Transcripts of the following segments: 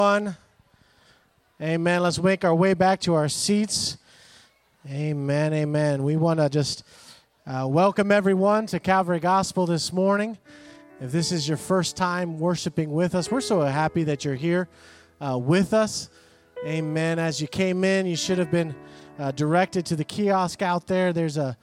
Amen. Let's make our way back to our seats. Amen, amen. We want to just welcome everyone to Calvary Gospel this morning. If this is your first time worshiping with us, we're so happy that you're here with us. Amen. As you came in, you should have been directed to the kiosk out there. There's a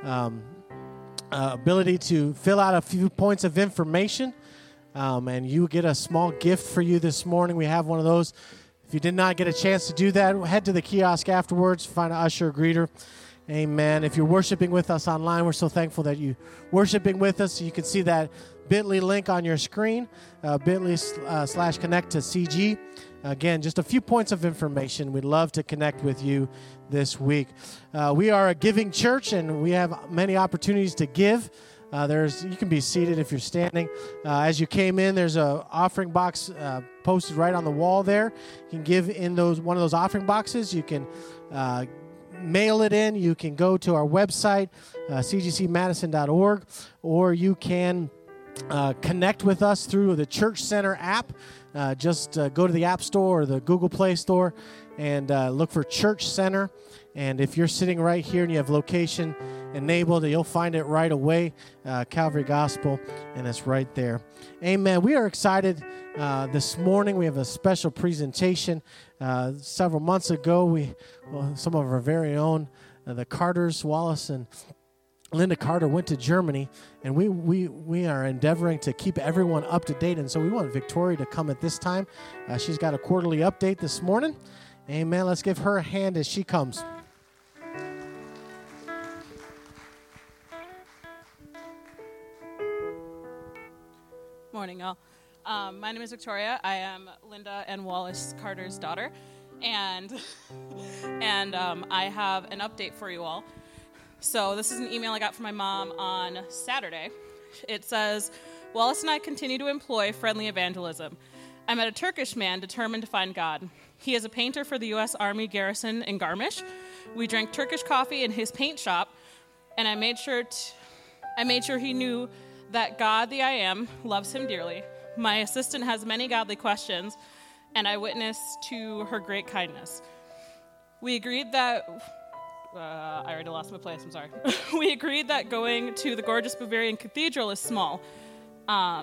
ability to fill out a few points of information, and you get a small gift for you this morning. We have one of those. If you did not get a chance to do that, head to the kiosk afterwards, find an usher or greeter. Amen. If you're worshiping with us online, we're so thankful that you're worshiping with us. You can see that bit.ly link on your screen, bit.ly/connect to CG. Again, just a few points of information. We'd love to connect with you this week. We are a giving church, and we have many opportunities to give. You can be seated if you're standing. As you came in, there's an offering box posted right on the wall there. You can give in one of those offering boxes. You can mail it in. You can go to our website, cgcmadison.org, or you can connect with us through the Church Center app. Just go to the App Store or the Google Play Store and look for Church Center. And if you're sitting right here and you have location enabled, you'll find it right away, Calvary Gospel, and it's right there. Amen. We are excited this morning. We have a special presentation. Several months ago, some of our very own, the Carters, Wallace and Linda Carter, went to Germany, and we are endeavoring to keep everyone up to date, and so we want Victoria to come at this time. She's got a quarterly update this morning. Amen. Let's give her a hand as she comes. Morning, y'all. My name is Victoria. I am Linda and Wallace Carter's daughter, and I have an update for you all. So this is an email I got from my mom on Saturday. It says, Wallace and I continue to employ friendly evangelism. I met a Turkish man determined to find God. He is a painter for the U.S. Army garrison in Garmisch. We drank Turkish coffee in his paint shop, and I made sure he knew that God, the I Am, loves him dearly. My assistant has many godly questions, and I witness to her great kindness. We agreed that... I already lost my place, I'm sorry. We agreed that going to the gorgeous Bavarian Cathedral is small. I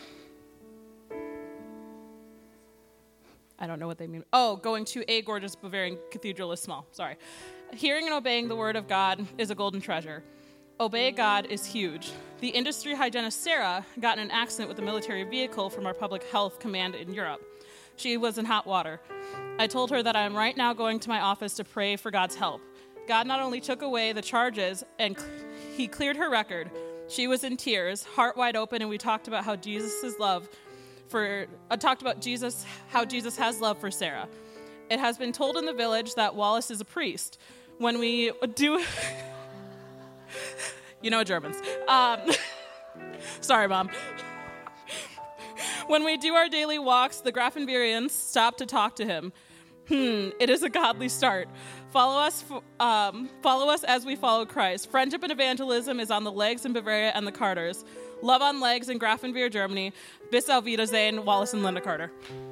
don't know what they mean. Oh, going to a gorgeous Bavarian Cathedral is small, sorry. Hearing and obeying the word of God is a golden treasure. Obey God is huge. The industry hygienist Sarah got in an accident with a military vehicle from our public health command in Europe. She was in hot water. I told her that I am right now going to my office to pray for God's help. God not only took away the charges, and he cleared her record. She was in tears, heart wide open, and we talked about how Jesus has love for Sarah. It has been told in the village that Wallace is a priest. When we do... You know Germans. Sorry, Mom. When we do our daily walks, the Grafenberians stop to talk to him. It is a godly start. Follow us as we follow Christ. Friendship and evangelism is on the legs in Bavaria and the Carters. Love on legs in Grafenbeer, Germany. Bis auf Wiedersehen, Wallace and Linda Carter.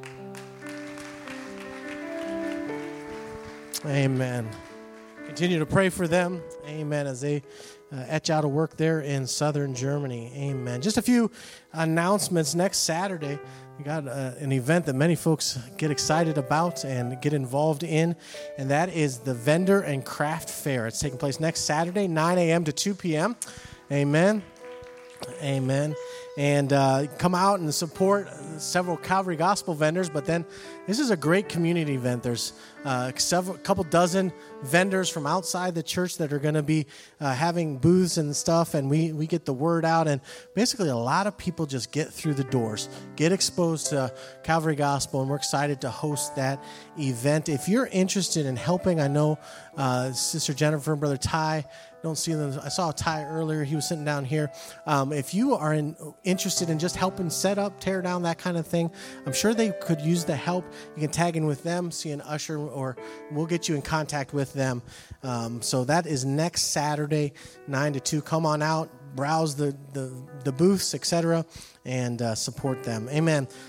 Amen. Continue to pray for them. Amen. As they etch out a work there in southern Germany. Amen. Just a few announcements. Next Saturday, we got an event that many folks get excited about and get involved in, and that is the Vendor and Craft Fair. It's taking place next Saturday, 9 a.m. to 2 p.m. Amen. Amen. And come out and support several Calvary Gospel vendors, but then this is a great community event. There's a couple dozen vendors from outside the church that are going to be having booths and stuff, and we get the word out, and basically a lot of people just get through the doors, get exposed to Calvary Gospel, and we're excited to host that event. If you're interested in helping, I know Sister Jennifer and Brother Ty, don't see them. I saw Ty earlier. He was sitting down here. If you are interested in just helping set up, tear down, that kind of thing, I'm sure they could use the help. You can tag in with them, see an usher, or we'll get you in contact with them. So that is next Saturday, 9 to 2. Come on out, browse the booths, etc., and support them. Amen.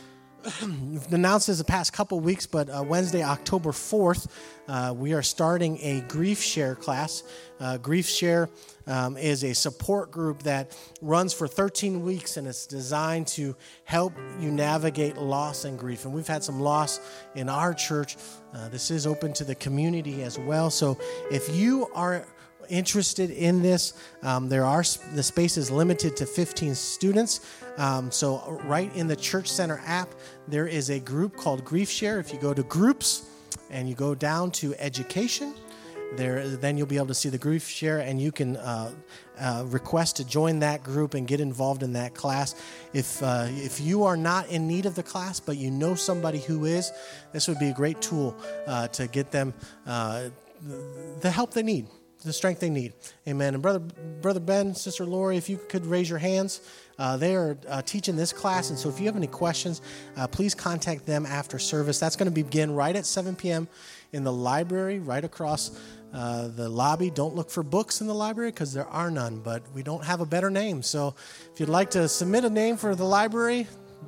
we've announced this the past couple weeks, but Wednesday, October 4th, we are starting a Grief Share class. Grief Share is a support group that runs for 13 weeks, and it's designed to help you navigate loss and grief. And we've had some loss in our church. This is open to the community as well. So if you are interested in this, the space is limited to 15 students. So right in the Church Center app, there is a group called Grief Share. If you go to groups and you go down to education, then you'll be able to see the Grief Share, and you can request to join that group and get involved in that class. If you are not in need of the class, but you know somebody who is, this would be a great tool to get them the help they need, the strength they need. Amen. And Brother Ben, Sister Lori, if you could raise your hands. They are teaching this class, and so if you have any questions, please contact them after service. That's going to begin right at 7 p.m. in the library, right across the lobby. Don't look for books in the library because there are none, but we don't have a better name. So if you'd like to submit a name for the library,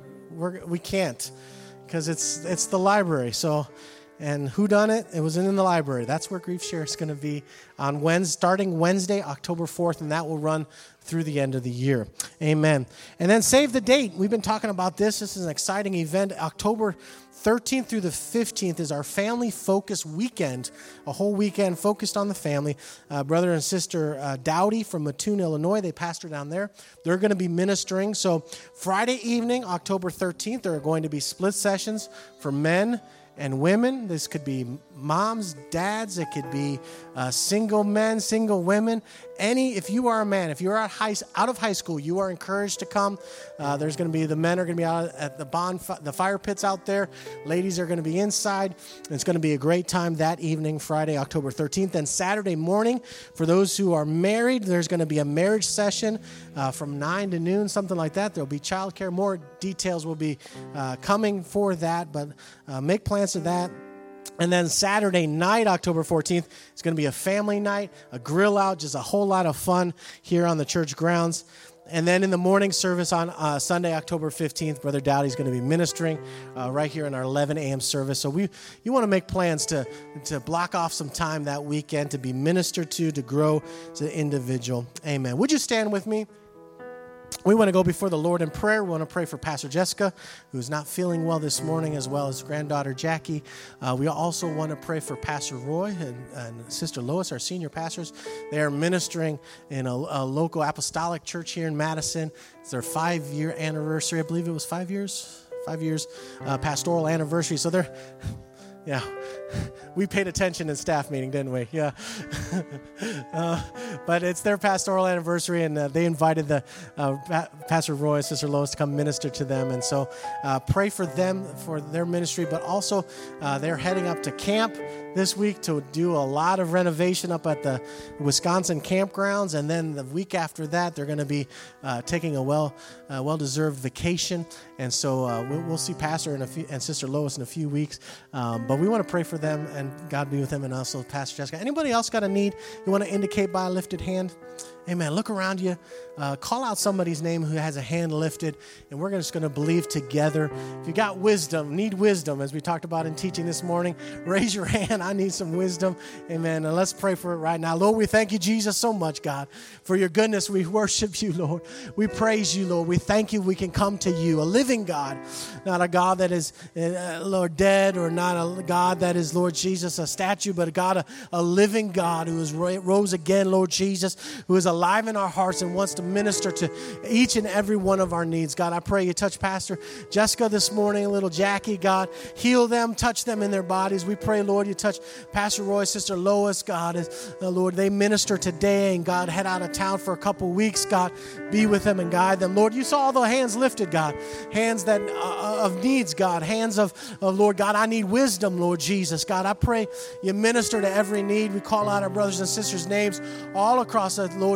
we can't because it's the library. So. And who done it? It was in the library. That's where Grief Share is going to be on starting Wednesday, October 4th, and that will run through the end of the year. Amen. And then save the date. We've been talking about this. This is an exciting event. October 13th through the 15th is our family focus weekend, a whole weekend focused on the family. Brother and Sister Dowdy from Mattoon, Illinois, they pastor down there. They're going to be ministering. So Friday evening, October 13th, there are going to be split sessions for men and women. This could be moms, dads. It could be single men, single women. If you are a man, if you're out of high school, you are encouraged to come. There's going to be, the men are going to be out at the fire pits out there. Ladies are going to be inside. It's going to be a great time that evening, Friday, October 13th. Then Saturday morning, for those who are married, there's going to be a marriage session from 9 to noon, something like that. There'll be childcare. More details will be coming for that, but make plans for that. And then Saturday night, October 14th, it's going to be a family night, a grill out, just a whole lot of fun here on the church grounds. And then in the morning service on Sunday, October 15th, Brother Dowdy's going to be ministering right here in our 11 a.m. service. So you want to make plans to block off some time that weekend to be ministered to grow as an individual. Amen. Would you stand with me? We want to go before the Lord in prayer. We want to pray for Pastor Jessica, who's not feeling well this morning, as well as granddaughter Jackie. We also want to pray for Pastor Roy and Sister Lois, our senior pastors. They are ministering in a local apostolic church here in Madison. It's their 5-year anniversary. I believe it was 5 years? 5 years pastoral anniversary. So they're... Yeah, we paid attention in staff meeting, didn't we? Yeah. But it's their pastoral anniversary, and they invited Pastor Roy and Sister Lois to come minister to them. And so pray for them, for their ministry, but also they're heading up to camp this week to do a lot of renovation up at the Wisconsin campgrounds. And then the week after that, they're going to be taking a well-deserved vacation. And so we'll see Pastor and Sister Lois in a few weeks. But we want to pray for them, and God be with them, and also Pastor Jessica. Anybody else got a need you want to indicate by a lifted hand? Amen. Look around you. Call out somebody's name who has a hand lifted, and we're just going to believe together. If you got wisdom, need wisdom, as we talked about in teaching this morning, raise your hand. I need some wisdom. Amen. And let's pray for it right now. Lord, we thank you, Jesus, so much, God, for your goodness. We worship you, Lord. We praise you, Lord. We thank you we can come to you, a living God, not a God that is, Lord, dead, or not a God that is, Lord Jesus, a statue, but a God, a living God who is rose again, Lord Jesus, who is alive in our hearts and wants to minister to each and every one of our needs. God, I pray you touch Pastor Jessica this morning, little Jackie, God. Heal them, touch them in their bodies. We pray, Lord, you touch Pastor Roy, Sister Lois, God, as, Lord, they minister today and, God, head out of town for a couple weeks. God, be with them and guide them. Lord, you saw all the hands lifted, God, hands that of needs, God, hands of Lord, God, I need wisdom, Lord Jesus. God, I pray you minister to every need. We call out our brothers and sisters' names all across, Lord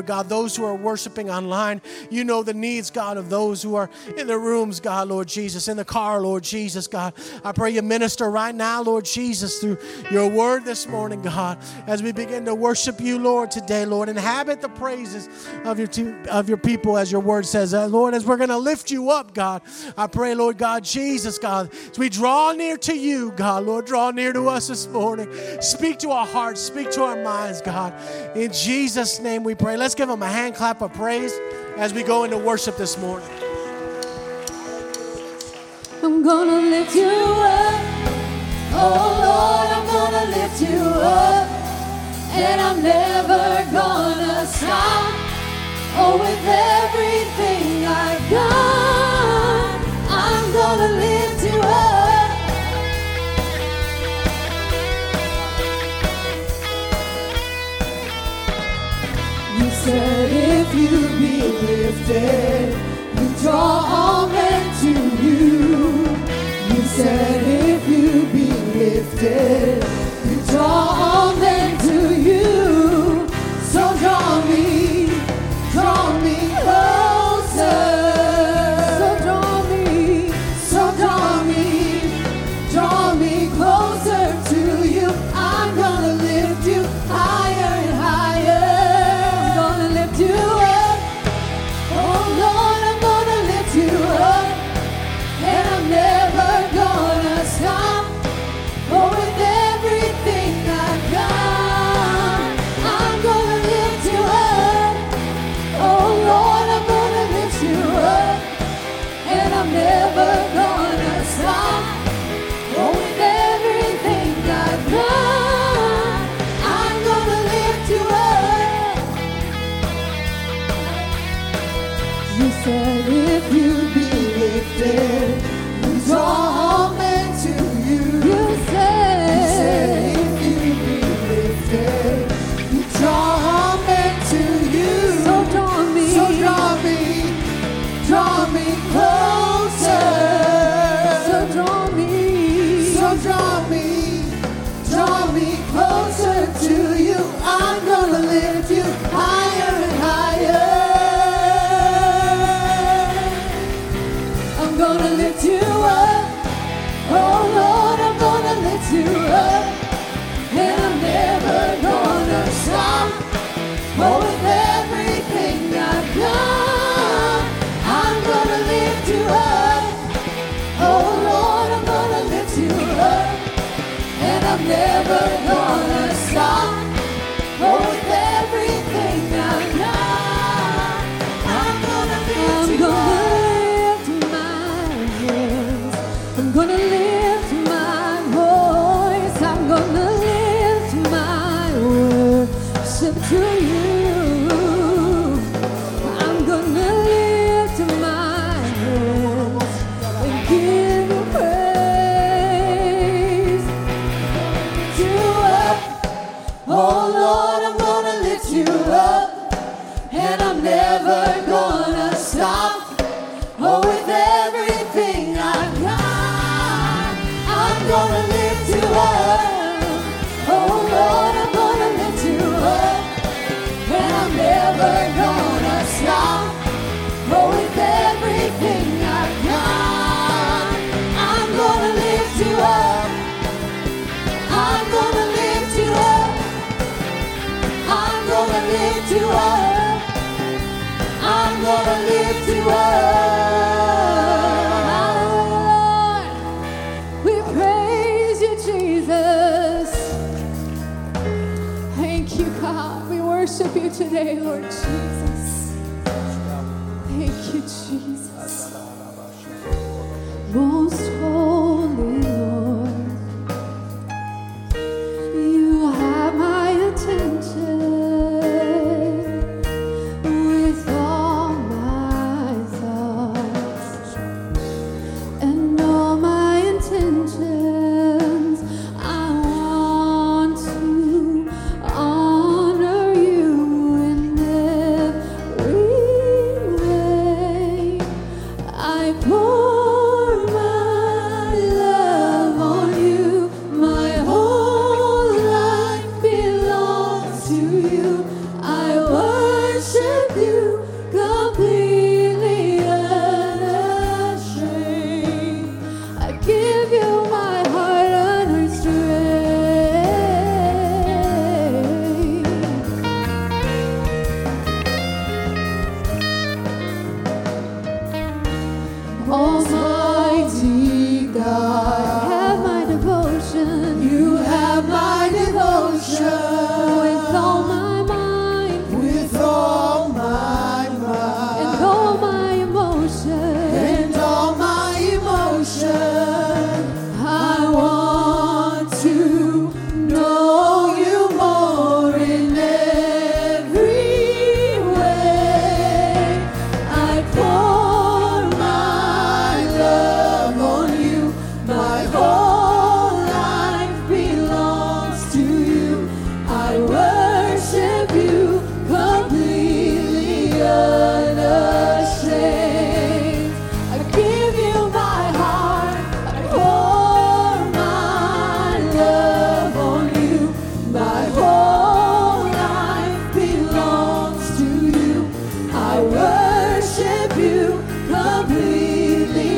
God, those who are worshiping online. You know the needs, God, of those who are in their rooms, God, Lord Jesus, in the car, Lord Jesus, God. I pray you minister right now, Lord Jesus, through your word this morning, God, as we begin to worship you, Lord, today, Lord. Inhabit the praises of your people, as your word says. Lord, as we're going to lift you up, God, I pray, Lord God, Jesus, God, as we draw near to you, God, Lord, draw near to us this morning. Speak to our hearts, speak to our minds, God. In Jesus' name we pray. Let's give him a hand clap of praise as we go into worship this morning. I'm gonna lift you up. Oh Lord, I'm gonna lift you up. And I'm never gonna stop. Oh, with everything I've got, I'm gonna lift you up. You said if you be lifted, you draw all men to you. You said if you be lifted, you draw all men to you. So draw me closer. So draw me closer to you. I'm gonna lift you higher and higher. I'm gonna lift you up. Oh Lord, I'm gonna lift you up. And I'm never gonna stop. Oh, with everything I've got, I'm gonna lift you up. Oh Lord, I'm gonna lift you up. And I'm never gonna stop. Oh, with everything I've got, I'm gonna lift you up. You said if you be lifted, you draw all men to you. You said if you be lifted, you draw all men to you. So draw me closer. So draw me closer to you. I'm gonna lift you higher and higher. I'm gonna lift you up. Oh Lord, I'm gonna lift you up. And I'm never gonna stop. Oh, with everything I've got, I'm gonna lift you up. Oh Lord, I'm gonna lift you up. And I'm never gonna stop. Oh, with everything I've got, I'm gonna lift you up. I'm gonna lift my voice. I'm gonna lift my worship to you. I'm gonna lift my hands and give you praise. You up. Oh Lord, I'm gonna lift you up. And I'm never gonna stop. Oh, with everything I've got, I'm gonna lift you up. Oh Lord, I'm gonna lift you up. And I'm never gonna stop. Oh, with everything I've got, I'm gonna lift you up. I'm gonna lift you up. I'm gonna lift you up. I'm gonna lift you up. We praise you, Jesus. Thank you, God. We worship you today, Lord Jesus. Thank you, Jesus. Most holy Lord, you have my attention. With all my thoughts and all my intentions, I want to honor you in every way. I pour my You have my devotion. With all my mind. With all my mind. And all my emotion. And all my emotion. I want to know you more in every way. I pour my love on you. My whole life belongs to you. I worship you completely unashamed. I give you my heart. I pour my love on you. My whole life belongs to you. I worship you completely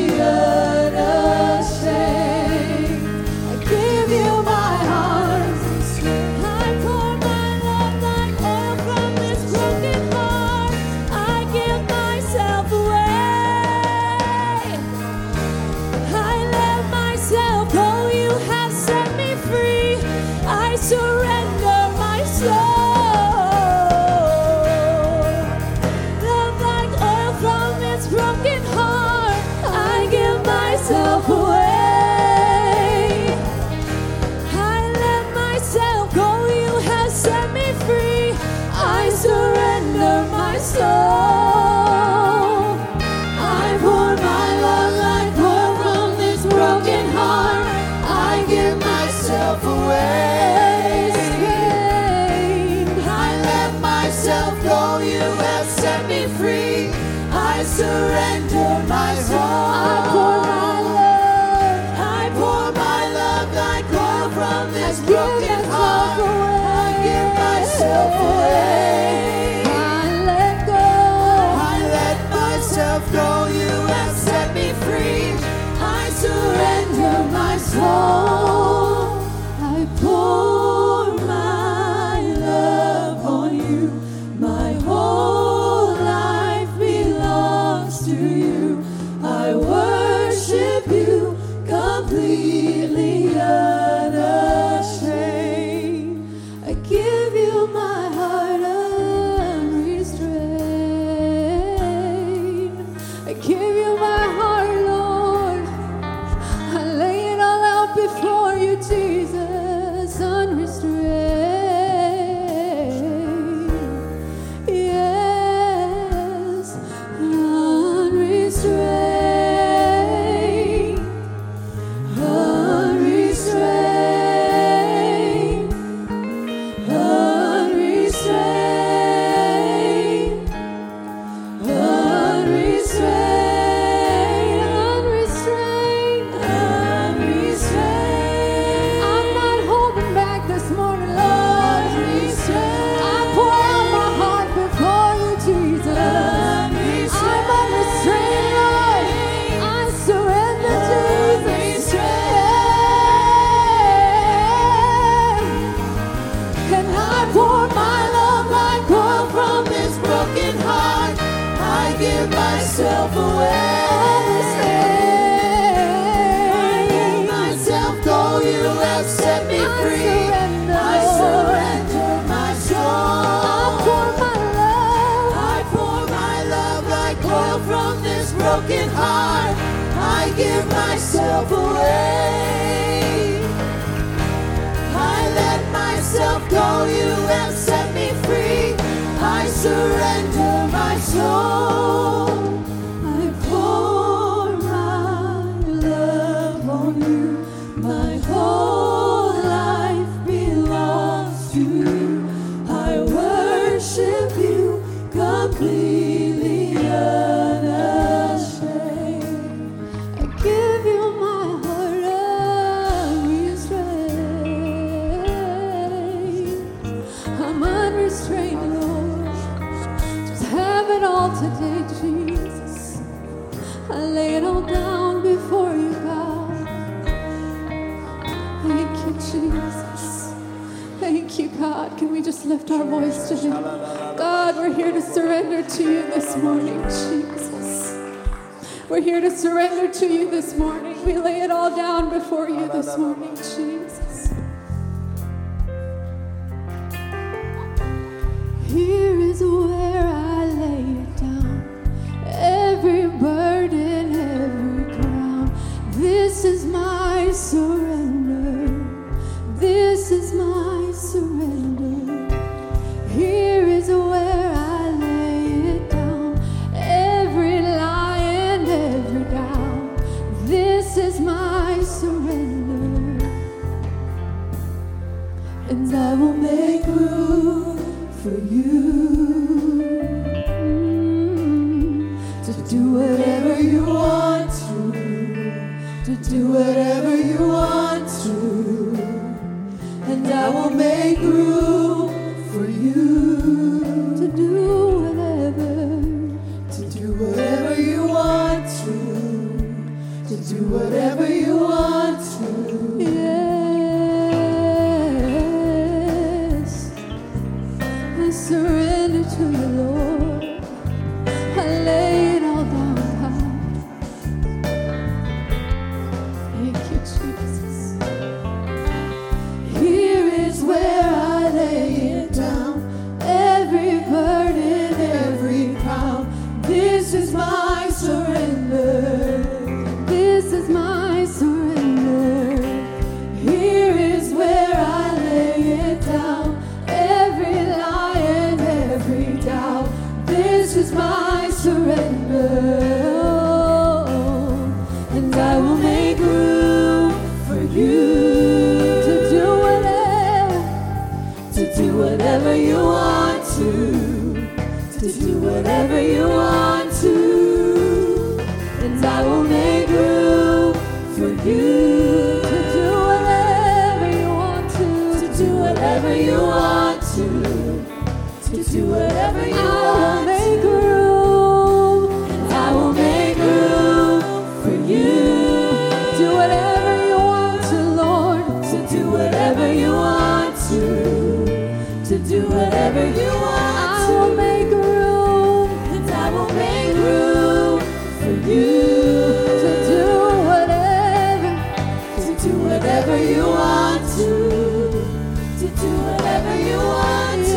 unashamed. I give you my heart. I pour my love like oil from this broken heart. I give myself away. I let myself go. You have set me free. I surrender my soul. Love like oil from this broken heart. I give myself away. I let myself go. You have set me free. I surrender my soul. I pour my love like oil from this broken heart. I give myself away. I let myself go. You have set me free. I surrender my soul. I pour my love. I pour my love like oil from this broken heart. I give myself away. I let go. I let myself go. You have set me free. I surrender my soul. I pour my love on you. My whole life belongs to you. I worship you completely unashamed. I give you my heart unrestrained. I give you my heart, Lord. I lay it all out before you, Jesus, unrestrained. Yes, unrestrained. Unrestrained. Unrestrained. Unrestrained. Unrestrained. I'm not holding back this morning, Lord. I pour out my heart before you, Jesus. I'm unrestrained, Lord. I surrender, Jesus. And I pour my love like oil from this broken heart. I give myself away. I let myself go. You have set me free. I surrender my soul. I pour my love. I pour my love like oil from this broken heart. I give myself away. I let myself go. You have set me free. I surrender my soul. I pour my love on you. My whole life belongs to you. I worship you completely unashamed. I give you my heart unrestrained. I'm unrestrained, Lord. Just have it all today, Jesus. I lay it all down before you, God. Thank you, Jesus. Thank you, God. Can we just lift our voice to Him? God, we're here to surrender to you this morning, Jesus. We're here to surrender to you this morning. We lay it all down before you this morning, Jesus. and I will make room for you to do whatever you want to do whatever you want to, and I will make room for you to do whatever you want to do whatever you want to. Yes, I surrender to you, Lord. I lay it all down, God. Thank you, Jesus. Here is where I lay it down, every burden, every crown. This is my surrender. This is my surrender. Here is where I lay it down, every lie and every doubt. This is my surrender. And I will make room for you to do whatever you want to do whatever you want to, and I will make room for you to do whatever you want to do whatever you want to do whatever you want. I will make room, and I will make room for you. Do whatever you want to, Lord, to do whatever you want to do whatever you want. I will make room, and I will make room for you to do whatever you want to do whatever you want to.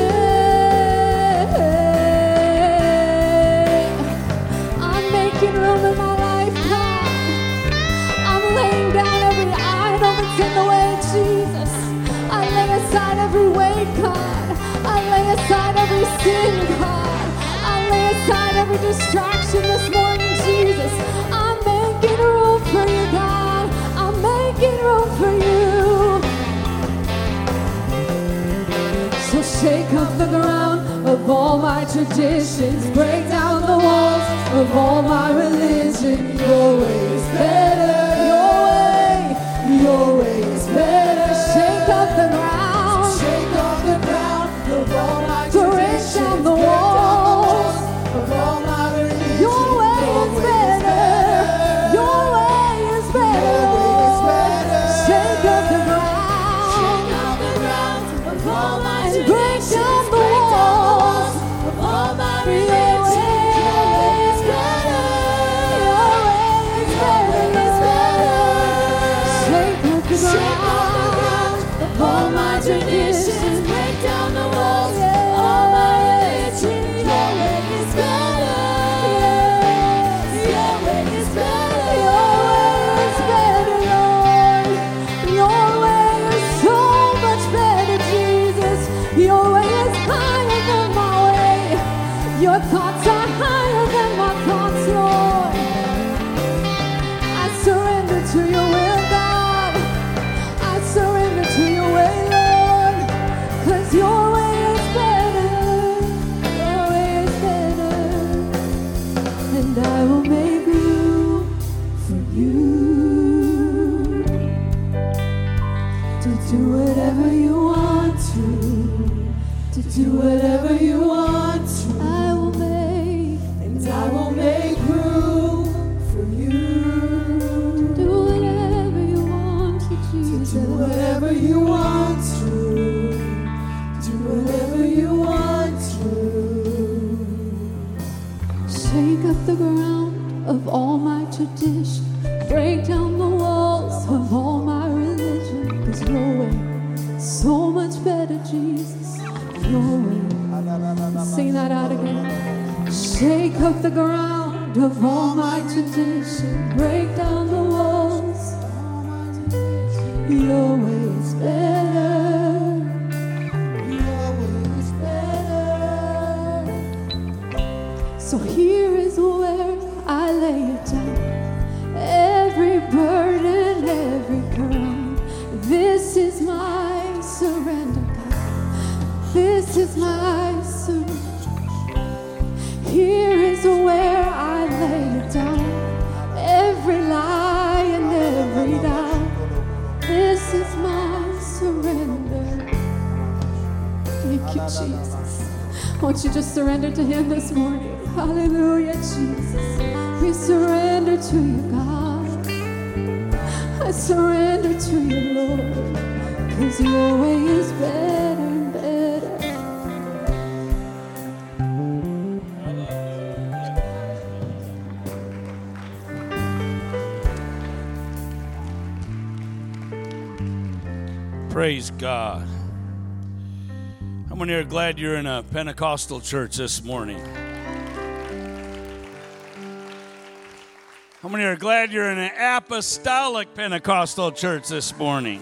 Yeah. I'm making room in my life, God. I'm laying down every idol that's in the way, Jesus. I lay aside every weight, God. I lay aside every sin, God. I lay aside every distraction this morning, Jesus. I'm making room for you, God. I'm making room for you. So shake up the ground of all my traditions, break down the walls of all my religion. Your way is better, your way is better. Shake up the ground, of all my break down the walls of all my religion. Your way is better, your way is better. Shake up the ground of all my and break down the walls of all my religion. Your way is better, your way is better. Shake up the ground of all my traditions, break down the walls of all my religion. Your way is better, your way is better, your way is better, Lord. Your way is so much better, Jesus. Your way is higher than my way. Your thoughts are higher than my thoughts, Lord. I surrender to your will, God. I surrender to your way, Lord. 'Cause your way is better. Your way is better. And I will make room for you to do whatever you want to do whatever you want to. I will make, and I will make room for you to do whatever you want to, Jesus. Do whatever you want to do whatever you want to. Shake up the ground of all my tradition, break down the walls of all my religion. 'Cause your way is so much better, Jesus. Your way. Sing that out again. Shake up the ground of all my tradition, break down the walls. Your way is better. Your way is better. So here is where I lay it down, every burden, every crown. This is my surrender. This is my surrender. Here is where I lay it down. Every lie and every doubt. This is my surrender. Thank you, Jesus. Won't you just surrender to Him this morning? Hallelujah, Jesus. We surrender to you, God. I surrender to you, Lord, 'cause your way is better and better. Praise God. How many are glad you're in a Pentecostal church this morning? How many are glad you're in an apostolic Pentecostal church this morning?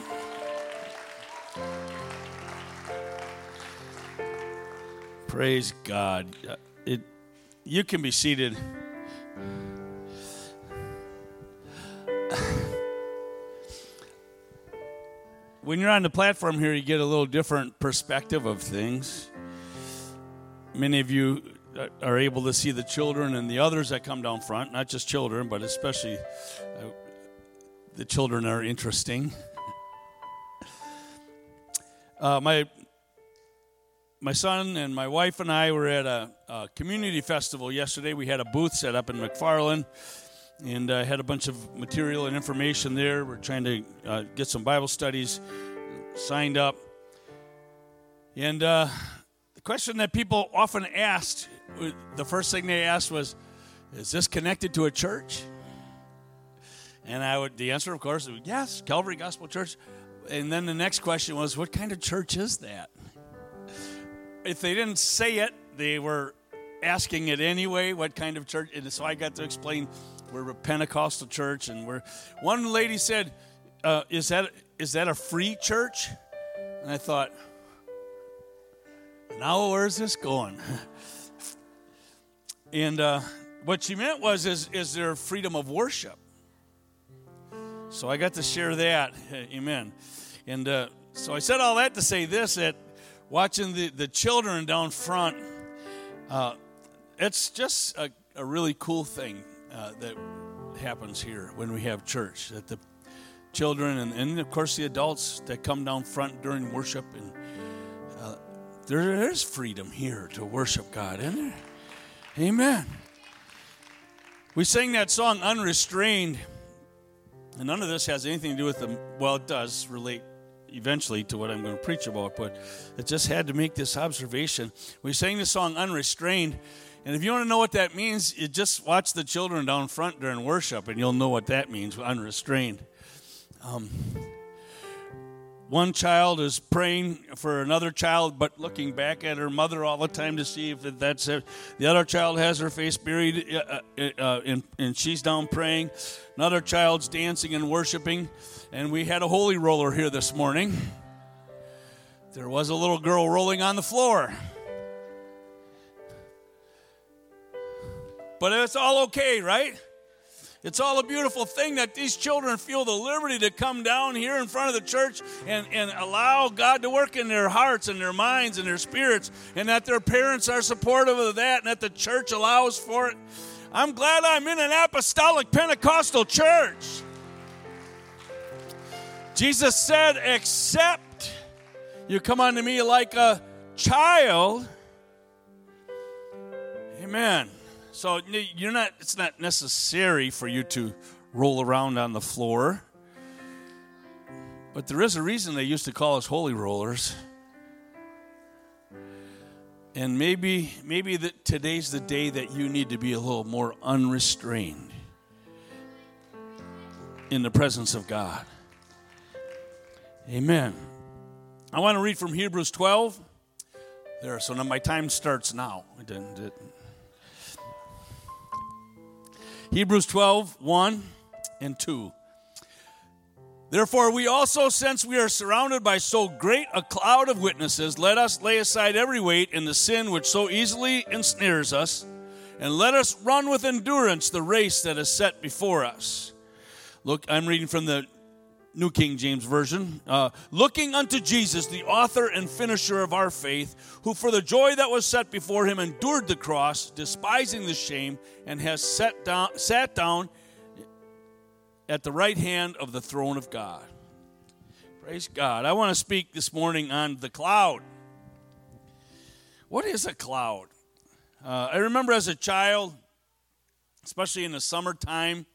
Praise God. You can be seated. When you're on the platform here, you get a little different perspective of things. Many of you are able to see the children and the others that come down front, not just children, but especially the children are interesting. My son and my wife and I were at a community festival yesterday. We had a booth set up in McFarland, and I had a bunch of material and information there. We're trying to get some Bible studies signed up. And the question that people often asked, the first thing they asked was, is this connected to a church? And the answer, of course, was yes, Calvary Gospel Church. And then the next question was, what kind of church is that? If they didn't say it, they were asking it anyway, what kind of church. And so I got to explain, we're a Pentecostal church. And one lady said, is that a free church? And I thought, now where's this going? And what she meant was, is there freedom of worship? So I got to share that. Amen. And so I said all that to say this, that watching the children down front, it's just a really cool thing that happens here when we have church, that the children and of course the adults that come down front during worship, and there's freedom here to worship God, isn't there? Amen. We sang that song Unrestrained, and none of this has anything to do with them. Well, it does relate eventually to what I'm going to preach about, but it just had to make this observation. We sang the song Unrestrained, and if you want to know what that means, you just watch the children down front during worship, and you'll know what that means, unrestrained. One child is praying for another child, but looking back at her mother all the time to see if that's it. The other child has her face buried, and she's down praying. Another child's dancing and worshiping. And we had a holy roller here this morning. There was a little girl rolling on the floor. But it's all okay, right? It's all a beautiful thing that these children feel the liberty to come down here in front of the church and allow God to work in their hearts and their minds and their spirits, and that their parents are supportive of that, and that the church allows for it. I'm glad I'm in an apostolic Pentecostal church. Jesus said, except you come unto me like a child. Amen. So it's not necessary for you to roll around on the floor. But there is a reason they used to call us holy rollers. And maybe today's the day that you need to be a little more unrestrained in the presence of God. Amen. I want to read from Hebrews 12. There, so now my time starts now. Hebrews 12, 1 and 2. Therefore, we also, since we are surrounded by so great a cloud of witnesses, let us lay aside every weight and the sin which so easily ensnares us, and let us run with endurance the race that is set before us. Look, I'm reading from the New King James Version. Looking unto Jesus, the author and finisher of our faith, who for the joy that was set before him endured the cross, despising the shame, and has sat down at the right hand of the throne of God. Praise God. I want to speak this morning on the cloud. What is a cloud? I remember as a child, especially in the summertime,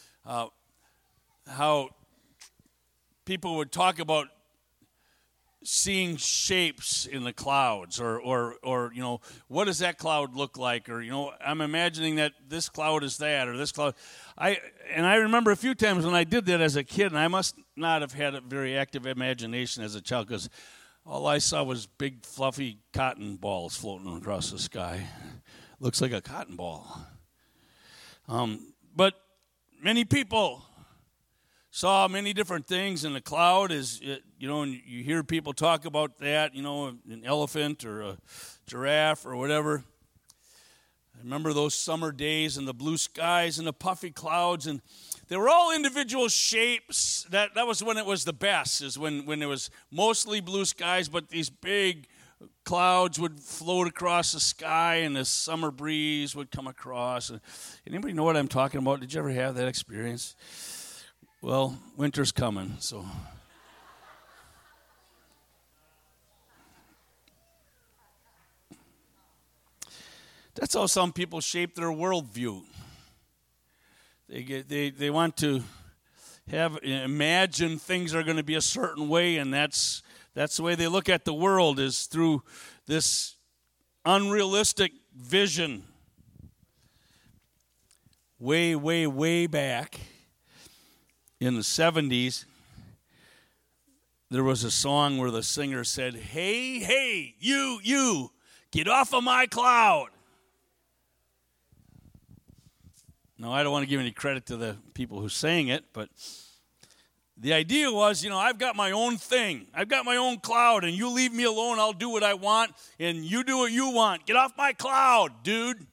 how people would talk about seeing shapes in the clouds, or what does that cloud look like, or I'm imagining that this cloud is that, or this cloud. I remember a few times when I did that as a kid, and I must not have had a very active imagination as a child, because all I saw was big fluffy cotton balls floating across the sky. Looks like a cotton ball. But many people saw many different things in the cloud, and you hear people talk about that, an elephant or a giraffe or whatever. I remember those summer days and the blue skies and the puffy clouds, and they were all individual shapes. That was when it was the best, is when it was mostly blue skies, but these big clouds would float across the sky and the summer breeze would come across. Anybody know what I'm talking about? Did you ever have that experience? Well, winter's coming, so. That's how some people shape their worldview. They want to imagine things are going to be a certain way, and that's the way they look at the world, is through this unrealistic vision. Way, way, way back in the 70s, there was a song where the singer said, "Hey, hey, you, get off of my cloud." Now, I don't want to give any credit to the people who sang it, but the idea was, I've got my own thing. I've got my own cloud, and you leave me alone, I'll do what I want, and you do what you want. Get off my cloud, dude.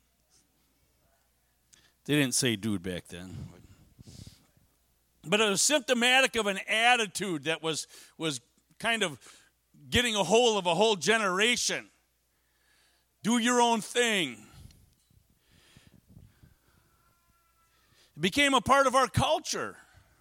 They didn't say dude back then. But it was symptomatic of an attitude that was kind of getting a hold of a whole generation. Do your own thing. It became a part of our culture.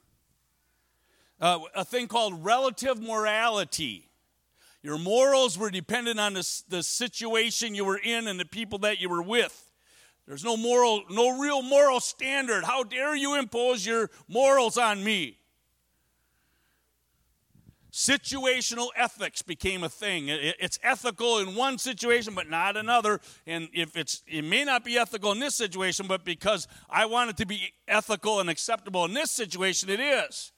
A thing called relative morality. Your morals were dependent on the situation you were in and the people that you were with. There's no real moral standard. How dare you impose your morals on me? Situational ethics became a thing. It's ethical in one situation, but not another. And it may not be ethical in this situation, but because I want it to be ethical and acceptable in this situation, it is.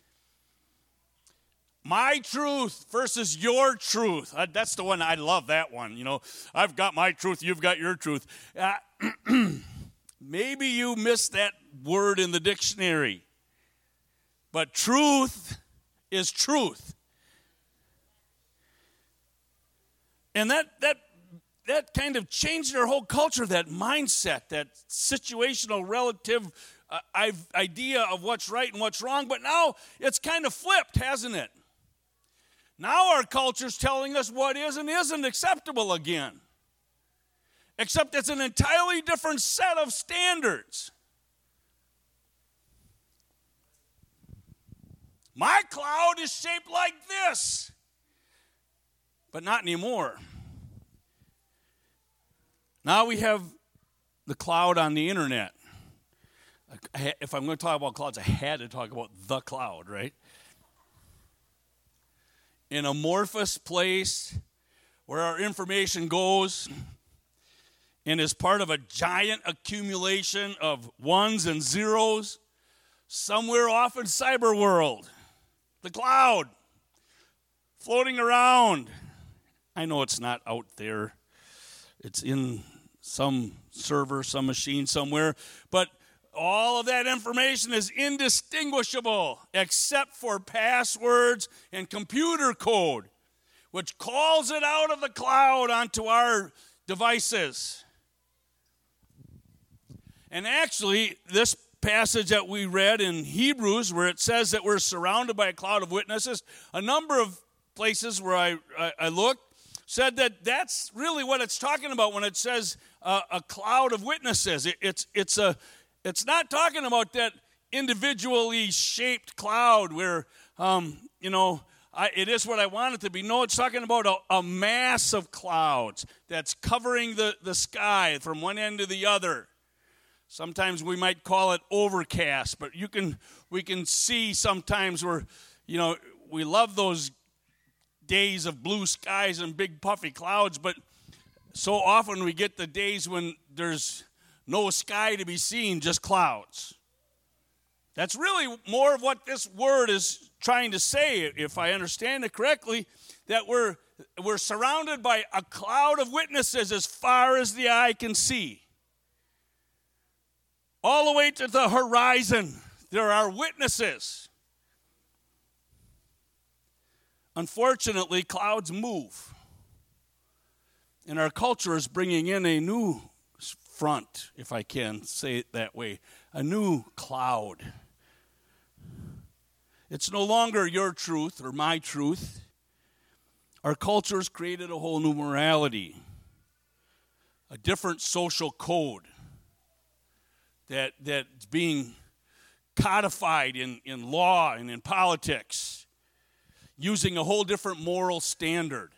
My truth versus your truth. That's the one. I love that one. I've got my truth, you've got your truth. Maybe you missed that word in the dictionary. But truth is truth. And that kind of changed our whole culture, that mindset, that situational relative idea of what's right and what's wrong. But now it's kind of flipped, hasn't it? Now our culture's telling us what is and isn't acceptable again. Except it's an entirely different set of standards. My cloud is shaped like this. But not anymore. Now we have the cloud on the internet. If I'm going to talk about clouds, I had to talk about the cloud, right? An amorphous place where our information goes and is part of a giant accumulation of ones and zeros somewhere off in cyber world. The cloud floating around. I know it's not out there. It's in some server, some machine somewhere, but all of that information is indistinguishable except for passwords and computer code, which calls it out of the cloud onto our devices. And actually, this passage that we read in Hebrews, where it says that we're surrounded by a cloud of witnesses, a number of places where I looked said that that's really what it's talking about when it says a cloud of witnesses. It's not talking about that individually shaped cloud where, it is what I want it to be. No, it's talking about a mass of clouds that's covering the sky from one end to the other. Sometimes we might call it overcast, but we can see sometimes where, we love those days of blue skies and big puffy clouds, but so often we get the days when there's no sky to be seen, just clouds. That's really more of what this word is trying to say, if I understand it correctly, that we're surrounded by a cloud of witnesses as far as the eye can see. All the way to the horizon, there are witnesses. Unfortunately, clouds move. And our culture is bringing in a new front, if I can say it that way, a new cloud. It's no longer your truth or my truth. Our culture has created a whole new morality, a different social code that's being codified in law and in politics, using a whole different moral standard.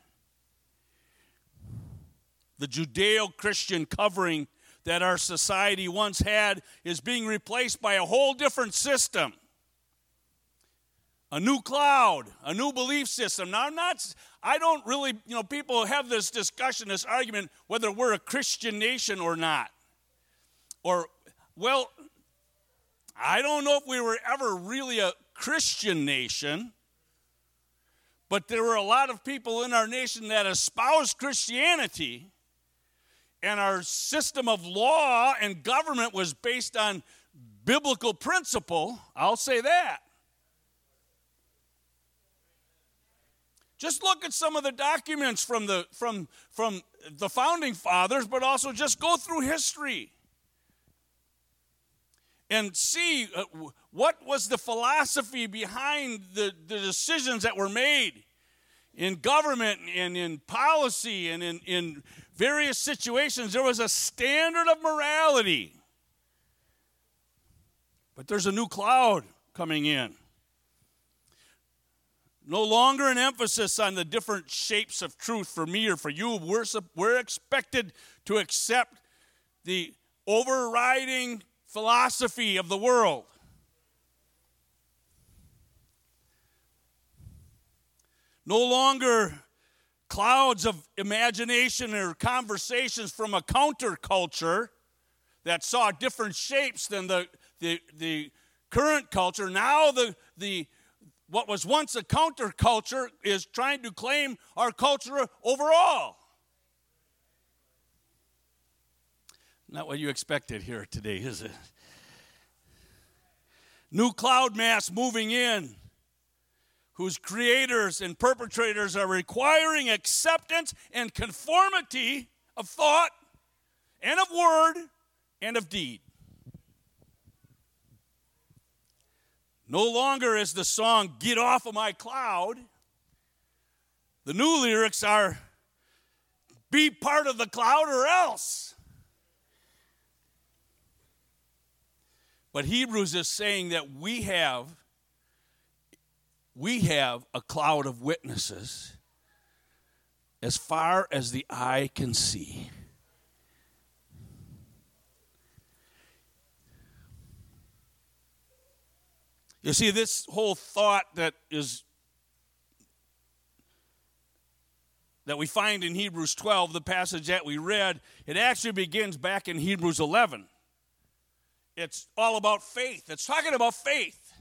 The Judeo-Christian covering that our society once had is being replaced by a whole different system. A new cloud, a new belief system. Now, I don't really, people have this discussion, this argument, whether we're a Christian nation or not. Well, I don't know if we were ever really a Christian nation, but there were a lot of people in our nation that espoused Christianity, and our system of law and government was based on biblical principle. I'll say that. Just look at some of the documents from the founding fathers, but also just go through history and see what was the philosophy behind the decisions that were made in government and in policy and in various situations. There was a standard of morality. But there's a new cloud coming in. No longer an emphasis on the different shapes of truth for me or for you. We're expected to accept the overriding philosophy of the world. No longer clouds of imagination or conversations from a counterculture that saw different shapes than the current culture. Now what was once a counterculture is trying to claim our culture overall. Not what you expected here today, is it? New cloud mass moving in, whose creators and perpetrators are requiring acceptance and conformity of thought and of word and of deed. No longer is the song, "Get Off of My Cloud." The new lyrics are, "Be part of the cloud or else." But Hebrews is saying that we have a cloud of witnesses as far as the eye can see. You see, this whole thought that we find in Hebrews 12, the passage that we read, it actually begins back in Hebrews 11. It's all about faith. It's talking about faith.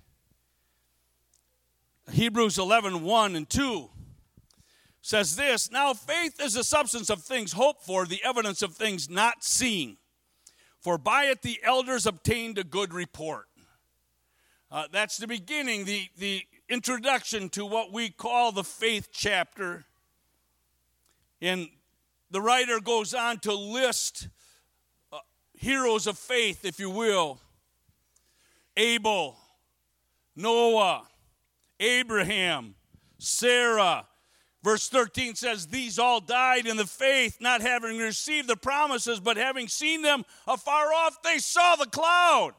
Hebrews 11, 1 and 2 says this, "Now faith is the substance of things hoped for, the evidence of things not seen. For by it the elders obtained a good report." That's the beginning, the introduction to what we call the faith chapter. And the writer goes on to list heroes of faith, if you will, Abel, Noah, Abraham, Sarah. Verse 13 says, these all died in the faith, not having received the promises, but having seen them afar off, they saw the cloud.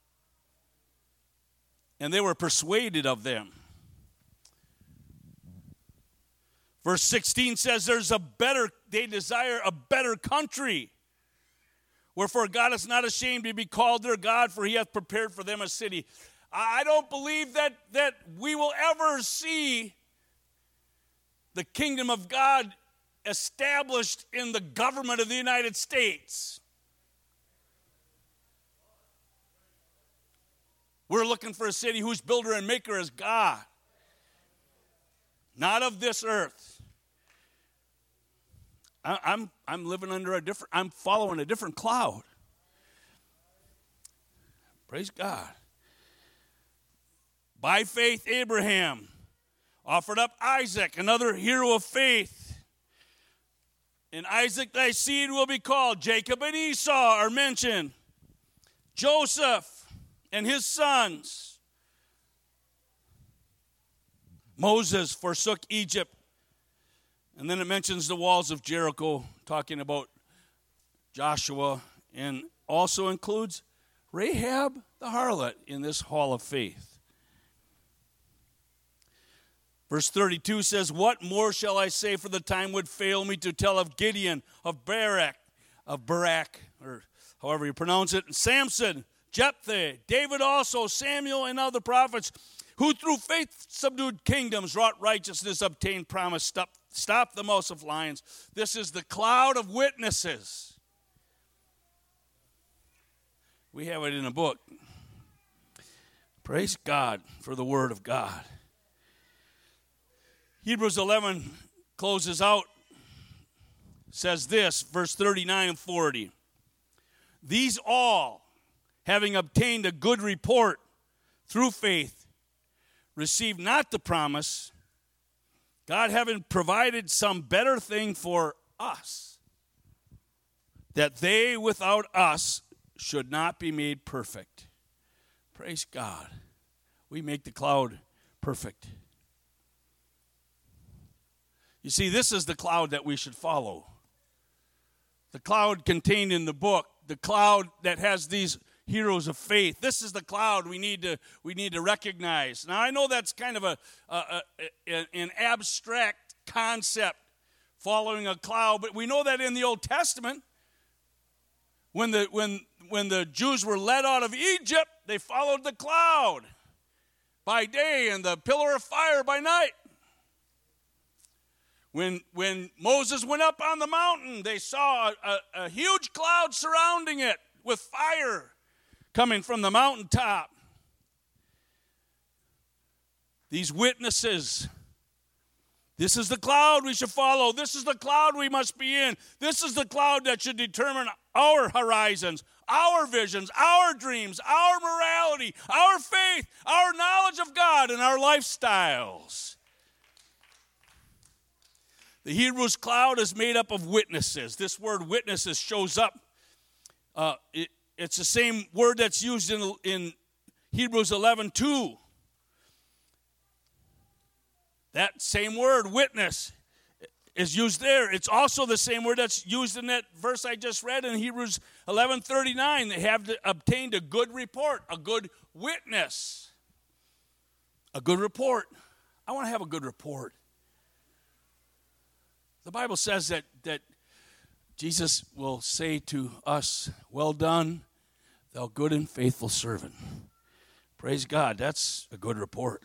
And they were persuaded of them. Verse 16 says, they desire a better country. Wherefore God is not ashamed to be called their God, for he hath prepared for them a city. I don't believe that we will ever see the kingdom of God established in the government of the United States. We're looking for a city whose builder and maker is God, not of this earth. I'm living under I'm following a different cloud. Praise God. By faith, Abraham offered up Isaac, another hero of faith. In Isaac thy seed will be called. Jacob and Esau are mentioned. Joseph and his sons. Moses forsook Egypt. And then it mentions the walls of Jericho, talking about Joshua, and also includes Rahab the harlot in this hall of faith. Verse 32 says, what more shall I say, for the time would fail me to tell of Gideon, of Barak, or however you pronounce it, and Samson, Jephthah, David also, Samuel, and other prophets, who through faith subdued kingdoms, wrought righteousness, obtained promise, stopped the mouths of lions. This is the cloud of witnesses. We have it in a book. Praise God for the word of God. Hebrews 11 closes out, says this, verse 39 and 40. These all, having obtained a good report through faith, received not the promise, God having provided some better thing for us, that they without us should not be made perfect. Praise God. We make the cloud perfect. You see, this is the cloud that we should follow. The cloud contained in the book, the cloud that has these heroes of faith. This is the cloud we need to recognize. Now, I know that's kind of an abstract concept, following a cloud, but we know that in the Old Testament, when the Jews were led out of Egypt, they followed the cloud by day and the pillar of fire by night. When Moses went up on the mountain, they saw a huge cloud surrounding it with fire coming from the mountaintop. These witnesses, this is the cloud we should follow. This is the cloud we must be in. This is the cloud that should determine our horizons, our visions, our dreams, our morality, our faith, our knowledge of God, and our lifestyles. The Hebrews cloud is made up of witnesses. This word witnesses shows up. It's the same word that's used in Hebrews 11:2. That same word, witness, is used there. It's also the same word that's used in that verse I just read in Hebrews 11:39. They have obtained a good report, a good witness. A good report. I want to have a good report. The Bible says that Jesus will say to us, well done, thou good and faithful servant. Praise God, that's a good report.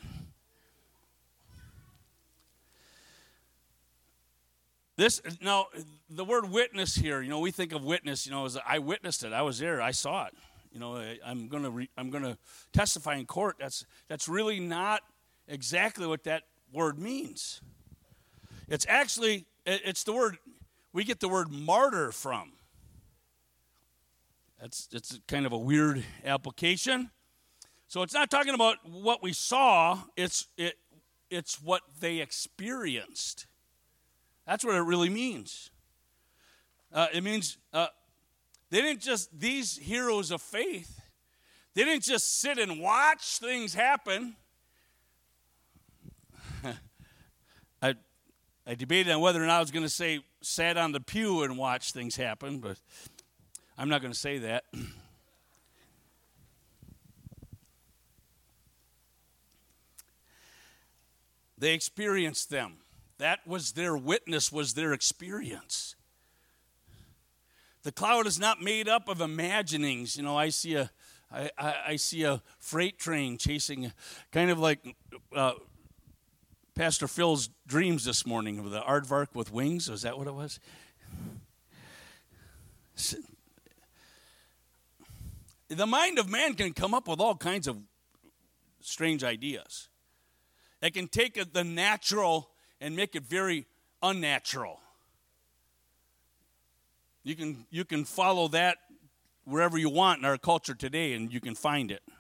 Now, the word witness here, we think of witness, as I witnessed it. I was there. I saw it. I'm going to testify in court. That's really not exactly what that word means. It's the word we get the word martyr from. It's kind of a weird application. So it's not talking about what we saw. It's what they experienced. That's what it really means. It means they didn't just, these heroes of faith, They didn't just sit and watch things happen. I debated on whether or not I was going to say sat on the pew and watched things happen, but I'm not going to say that. They experienced them. That was their witness, was their experience. The cloud is not made up of imaginings. You know, I see a freight train chasing, kind of like Pastor Phil's dreams this morning of the aardvark with wings. Was that what it was? The mind of man can come up with all kinds of strange ideas. It can take the natural and make it very unnatural. You can follow that wherever you want in our culture today, and you can find it.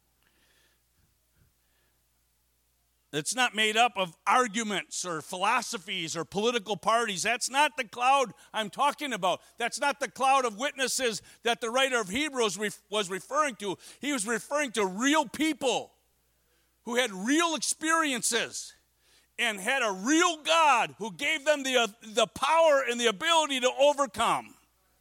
It's not made up of arguments or philosophies or political parties. That's not the cloud I'm talking about. That's not the cloud of witnesses that the writer of Hebrews was referring to. He was referring to real people who had real experiences and had a real God who gave them the power and the ability to overcome.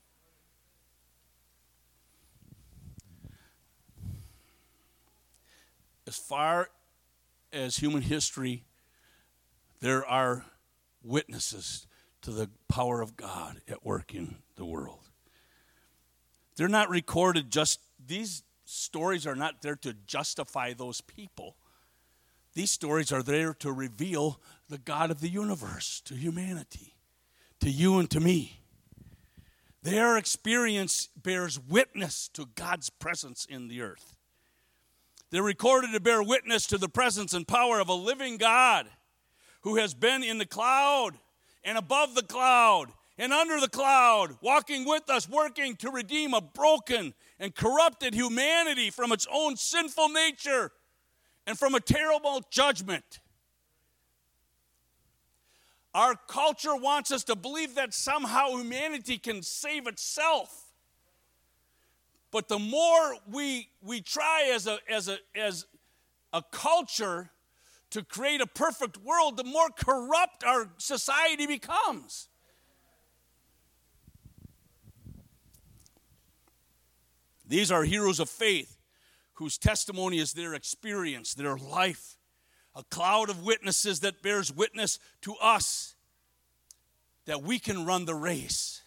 As far as human history, there are witnesses to the power of God at work in the world. They're not recorded these stories are not there to justify those people. These stories are there to reveal the God of the universe to humanity, to you and to me. Their experience bears witness to God's presence in the earth. They're recorded to bear witness to the presence and power of a living God who has been in the cloud and above the cloud and under the cloud, walking with us, working to redeem a broken and corrupted humanity from its own sinful nature and from a terrible judgment. Our culture wants us to believe that somehow humanity can save itself. But the more we try as a culture to create a perfect world, the more corrupt our society becomes. These are heroes of faith whose testimony is their experience, their life, a cloud of witnesses that bears witness to us that we can run the race.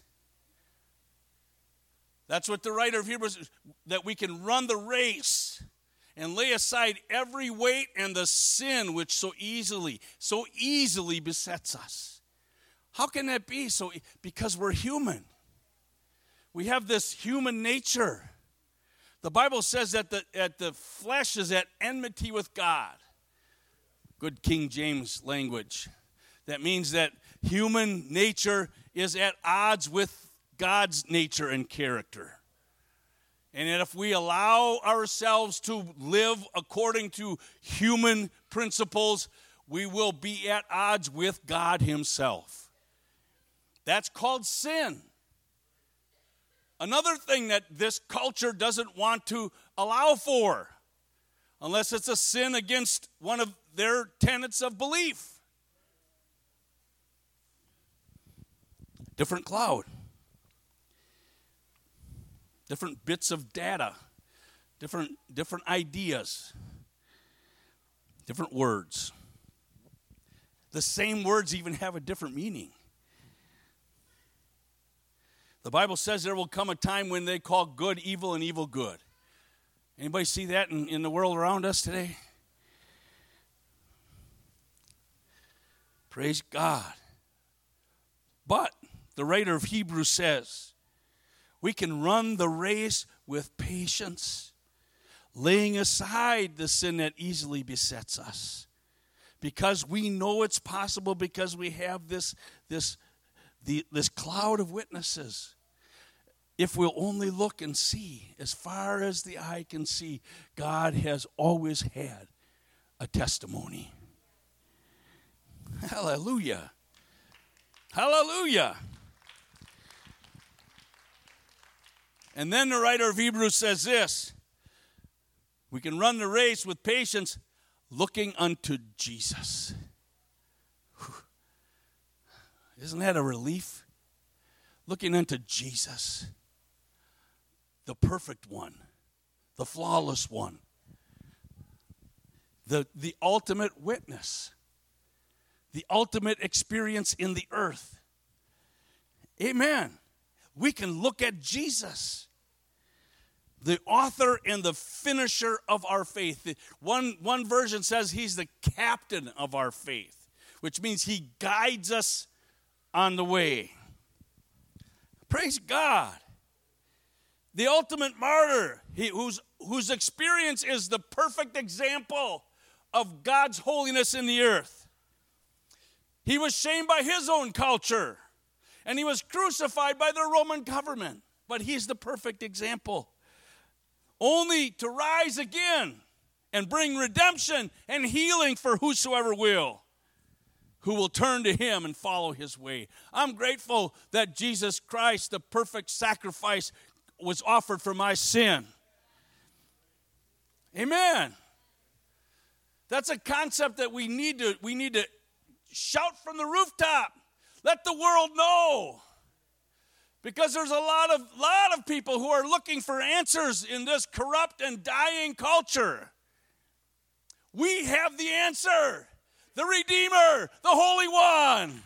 That's what the writer of Hebrews, that we can run the race and lay aside every weight and the sin which so easily besets us. How can that be? Because we're human. We have this human nature. The Bible says that the flesh is at enmity with God. Good King James language. That means that human nature is at odds with God's nature and character. And if we allow ourselves to live according to human principles, we will be at odds with God himself. That's called sin. Another thing that this culture doesn't want to allow for, unless it's a sin against one of their tenets of belief. Different cloud. Different bits of data, different ideas, different words. The same words even have a different meaning. The Bible says there will come a time when they call good evil and evil good. Anybody see that in the world around us today? Praise God. But the writer of Hebrews says, we can run the race with patience, laying aside the sin that easily besets us. Because we know it's possible, because we have this cloud of witnesses. If we'll only look and see, as far as the eye can see, God has always had a testimony. Hallelujah. Hallelujah. And then the writer of Hebrews says this, We can run the race with patience, looking unto Jesus. Whew. Isn't that a relief? Looking unto Jesus, the perfect one, the flawless one, the ultimate witness, the ultimate experience in the earth. Amen. We can look at Jesus, the author and the finisher of our faith. One version says he's the captain of our faith, which means he guides us on the way. Praise God. The ultimate martyr, whose experience is the perfect example of God's holiness in the earth. He was shamed by his own culture, and he was crucified by the Roman government. But he's the perfect example, only to rise again and bring redemption and healing for whosoever who will turn to him and follow his way. I'm grateful that Jesus Christ, the perfect sacrifice, was offered for my sin. Amen. That's a concept that we need to shout from the rooftop. Let the world know. Because there's a lot of people who are looking for answers in this corrupt and dying culture. We have the answer. The Redeemer, the Holy One.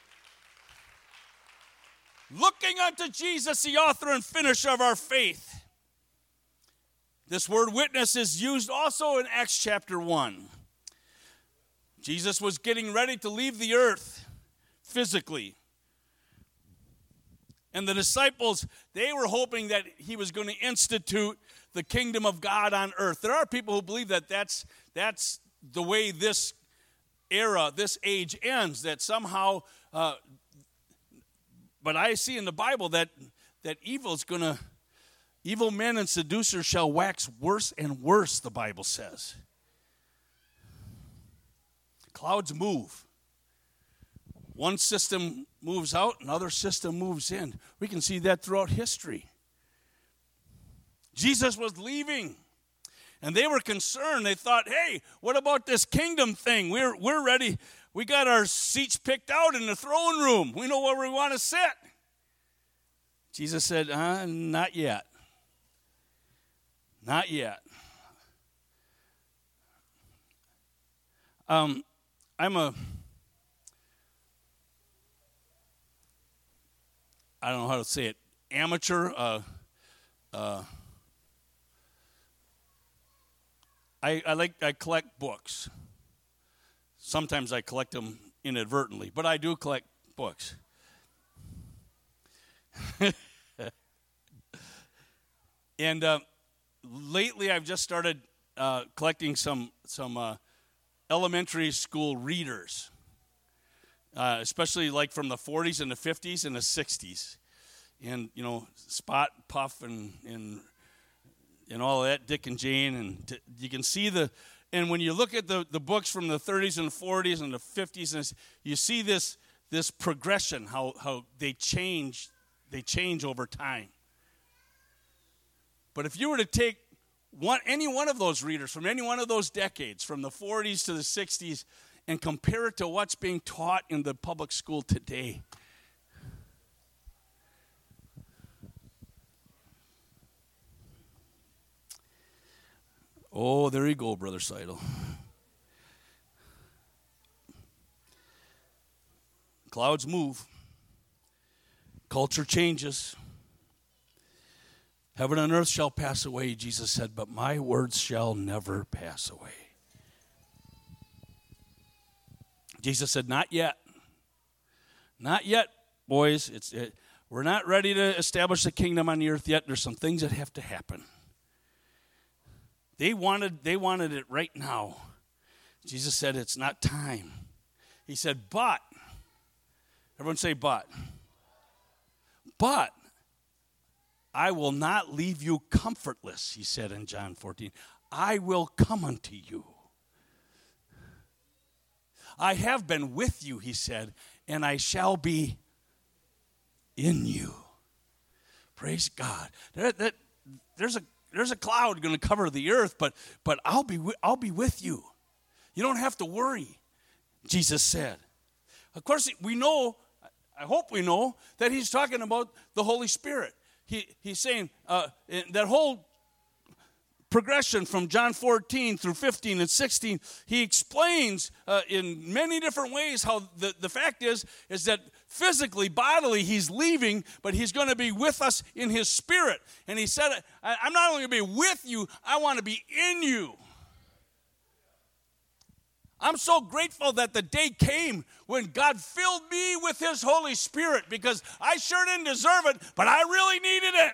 Looking unto Jesus, the author and finisher of our faith. This word witness is used also in Acts chapter 1. Jesus was getting ready to leave the earth physically. And the disciples, they were hoping that he was going to institute the kingdom of God on earth. There are people who believe that that's the way this era, this age ends, that somehow, but I see in the Bible that evil men and seducers shall wax worse and worse, the Bible says. Clouds move. One system moves out, another system moves in. We can see that throughout history. Jesus was leaving. And they were concerned. They thought, hey, what about this kingdom thing? We're ready. We got our seats picked out in the throne room. We know where we want to sit. Jesus said, not yet. Not yet. I don't know how to say it, amateur, I collect books. Sometimes I collect them inadvertently, but I do collect books. And lately I've just started collecting some elementary school readers, especially like from the 40s and the 50s and the 60s. And, Spot, Puff, and all of that, Dick and Jane, and you can see and when you look at the books from the 30s and 40s and the 50s, and you see this progression, how they change over time. But if you were to take any one of those readers from any one of those decades, from the 40s to the 60s, and compare it to what's being taught in the public school today, oh, there you go, Brother Seidel. Clouds move. Culture changes. Heaven and earth shall pass away, Jesus said, but my words shall never pass away. Jesus said, not yet. Not yet, boys. We're not ready to establish the kingdom on the earth yet. There's some things that have to happen. They wanted it right now. Jesus said, it's not time. He said, but. Everyone say, but. But I will not leave you comfortless, he said in John 14. I will come unto you. I have been with you, he said, and I shall be in you. Praise God. There's there's a cloud going to cover the earth, but I'll be with you. You don't have to worry, Jesus said. Of course, we know, I hope we know, that he's talking about the Holy Spirit. He's saying that whole progression from John 14 through 15 and 16, he explains in many different ways how the fact is that physically, bodily, he's leaving, but he's going to be with us in his spirit. And he said, I'm not only going to be with you, I want to be in you. I'm so grateful that the day came when God filled me with his Holy Spirit, because I sure didn't deserve it, but I really needed it.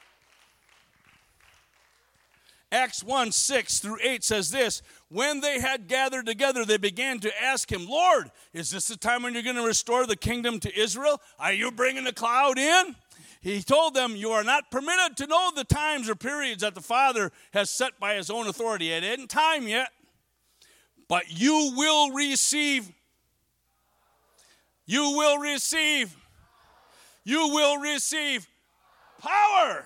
Acts 1, 6 through 8 says this: when they had gathered together, they began to ask him, Lord, is this the time when you're going to restore the kingdom to Israel? Are you bringing the cloud in? He told them, you are not permitted to know the times or periods that the Father has set by his own authority. It isn't time yet, but you will receive power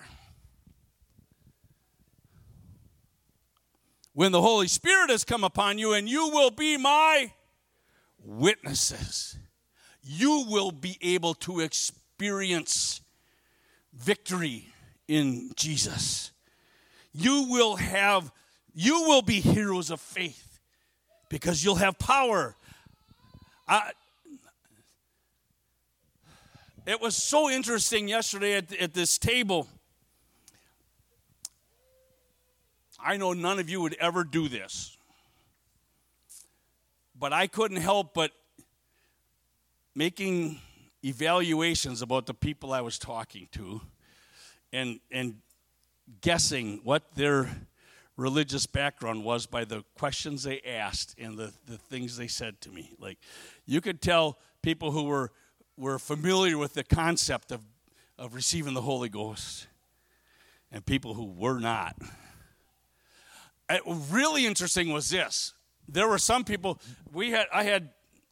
when the Holy Spirit has come upon you, and you will be my witnesses. You will be able to experience victory in Jesus. You will be heroes of faith because you'll have power. It was so interesting yesterday at this table. I know none of you would ever do this, but I couldn't help but making evaluations about the people I was talking to and guessing what their religious background was by the questions they asked and the things they said to me. Like, you could tell people who were familiar with the concept of receiving the Holy Ghost and people who were not. Really interesting was this. There were some people, I had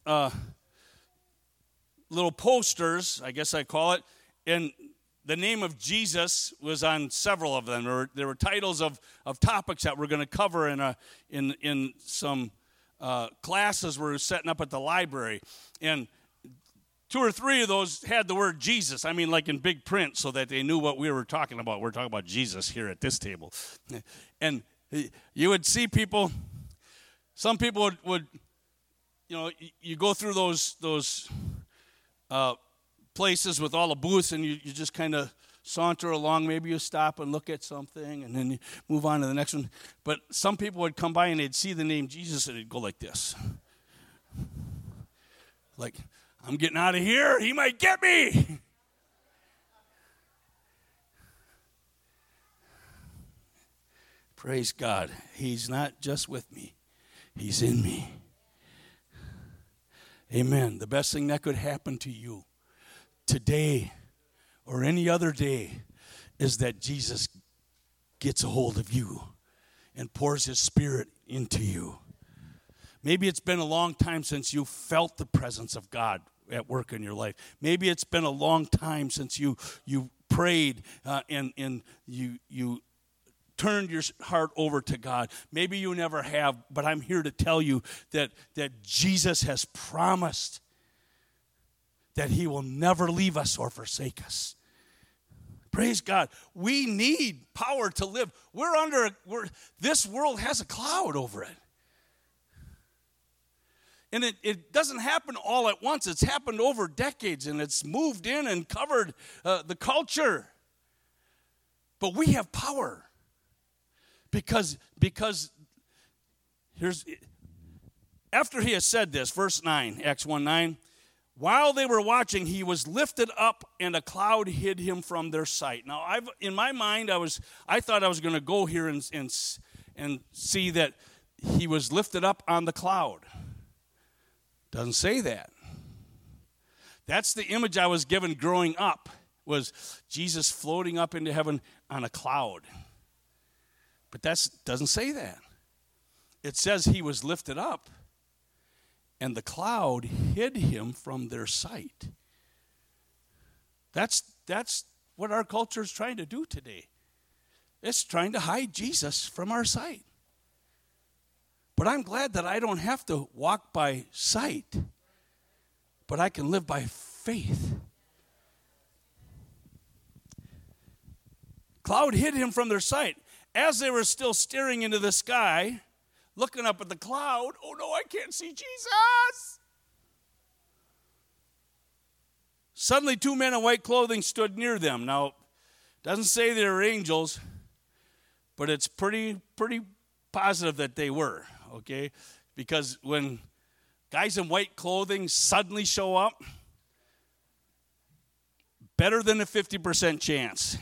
little posters, I guess I call it, and the name of Jesus was on several of them. There were titles of topics that we're going to cover in some classes we're setting up at the library. And 2 or 3 of those had the word Jesus. I mean, like in big print, so that they knew what we were talking about. We're talking about Jesus here at this table. And you would see people, some people would you go through those places with all the booths, and you just kind of saunter along. Maybe you stop and look at something, and then you move on to the next one. But some people would come by, and they'd see the name Jesus, and they'd go like this. Like, I'm getting out of here. He might get me. Praise God. He's not just with me. He's in me. Amen. The best thing that could happen to you today or any other day is that Jesus gets a hold of you and pours his Spirit into you. Maybe it's been a long time since you felt the presence of God at work in your life. Maybe it's been a long time since you prayed and you turned your heart over to God. Maybe you never have, but I'm here to tell you that Jesus has promised that he will never leave us or forsake us. Praise God. We need power to live. This world has a cloud over it. And it doesn't happen all at once. It's happened over decades, and it's moved in and covered the culture. But we have power. Because after he has said this, verse 9, Acts 1:9, while they were watching, he was lifted up, and a cloud hid him from their sight. Now, in my mind, I thought I was going to go here and see that he was lifted up on the cloud. Doesn't say that. That's the image I was given growing up, was Jesus floating up into heaven on a cloud. But that doesn't say that. It says he was lifted up, and the cloud hid him from their sight. That's what our culture is trying to do today. It's trying to hide Jesus from our sight. But I'm glad that I don't have to walk by sight, but I can live by faith. Cloud hid him from their sight. As they were still staring into the sky, looking up at the cloud, oh no, I can't see Jesus. Suddenly 2 men in white clothing stood near them. Now, it doesn't say they were angels, but it's pretty positive that they were, okay? Because when guys in white clothing suddenly show up, better than a 50% chance.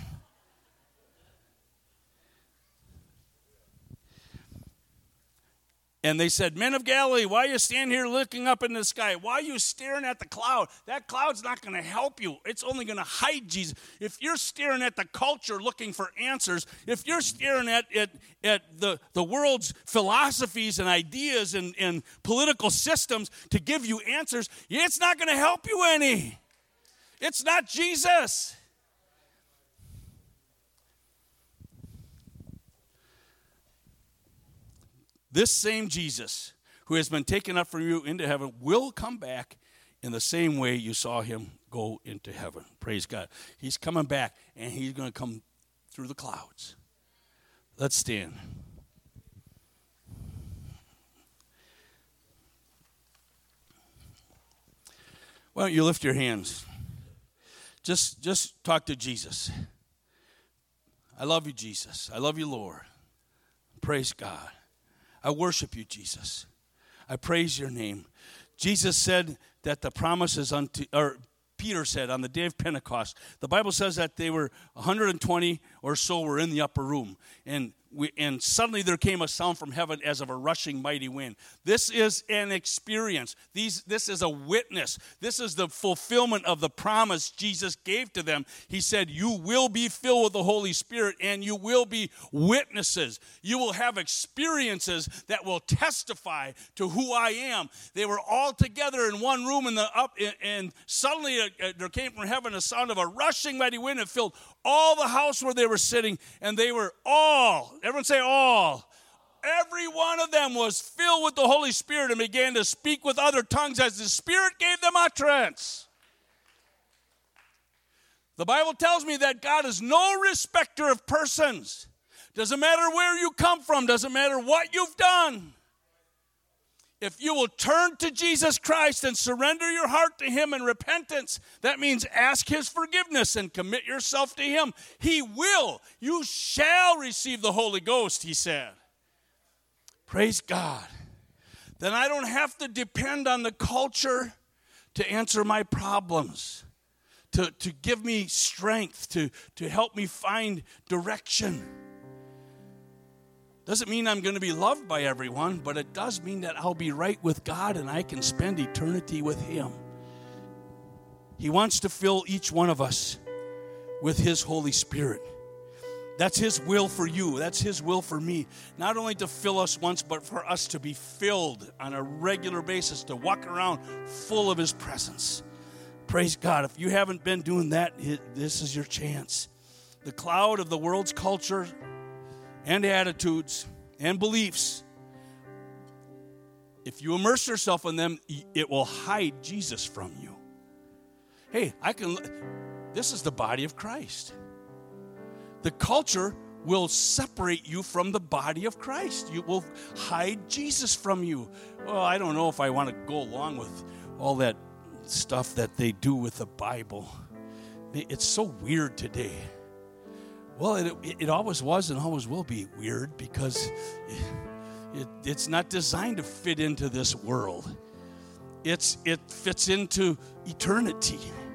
And they said, men of Galilee, why you stand here looking up in the sky? Why are you staring at the cloud? That cloud's not going to help you. It's only going to hide Jesus. If you're staring at the culture looking for answers, if you're staring at the world's philosophies and ideas and political systems to give you answers, it's not going to help you any. It's not Jesus. This same Jesus who has been taken up from you into heaven will come back in the same way you saw him go into heaven. Praise God. He's coming back, and he's going to come through the clouds. Let's stand. Why don't you lift your hands? Just talk to Jesus. I love you, Jesus. I love you, Lord. Praise God. I worship you, Jesus. I praise your name. Jesus said that the promises Peter said on the day of Pentecost, the Bible says that they were 120 or so were in the upper room. And suddenly there came a sound from heaven as of a rushing mighty wind. This is an experience. This is a witness. This is the fulfillment of the promise Jesus gave to them. He said, you will be filled with the Holy Spirit and you will be witnesses. You will have experiences that will testify to who I am. They were all together in one room and suddenly there came from heaven a sound of a rushing mighty wind that filled all the house where they were sitting, and they were all, everyone say all. Every one of them was filled with the Holy Spirit and began to speak with other tongues as the Spirit gave them utterance. The Bible tells me that God is no respecter of persons. Doesn't matter where you come from, doesn't matter what you've done. If you will turn to Jesus Christ and surrender your heart to him in repentance, that means ask his forgiveness and commit yourself to him. He will. You shall receive the Holy Ghost, he said. Praise God. Then I don't have to depend on the culture to answer my problems, to give me strength, to help me find direction. Doesn't mean I'm going to be loved by everyone, but it does mean that I'll be right with God and I can spend eternity with him. He wants to fill each one of us with his Holy Spirit. That's his will for you. That's his will for me. Not only to fill us once, but for us to be filled on a regular basis, to walk around full of his presence. Praise God. If you haven't been doing that, this is your chance. The cloud of the world's culture and attitudes and beliefs, if you immerse yourself in them, it will hide Jesus from you. Hey, this is the body of Christ. The culture will separate you from the body of Christ. You will hide Jesus from you. Well, I don't know if I want to go along with all that stuff that they do with the Bible. It's so weird today. Well, it always was and always will be weird because it's not designed to fit into this world. It fits into eternity.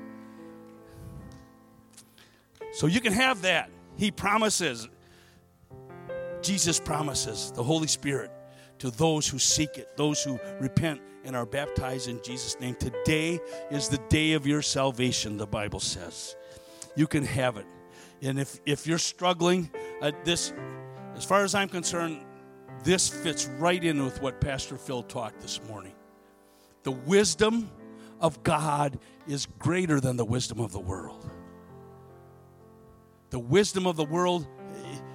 So you can have that. He promises, Jesus promises the Holy Spirit to those who seek it, those who repent and are baptized in Jesus' name. Today is the day of your salvation, the Bible says. You can have it. And if you're struggling, this, as far as I'm concerned, this fits right in with what Pastor Phil taught this morning. The wisdom of God is greater than the wisdom of the world. The wisdom of the world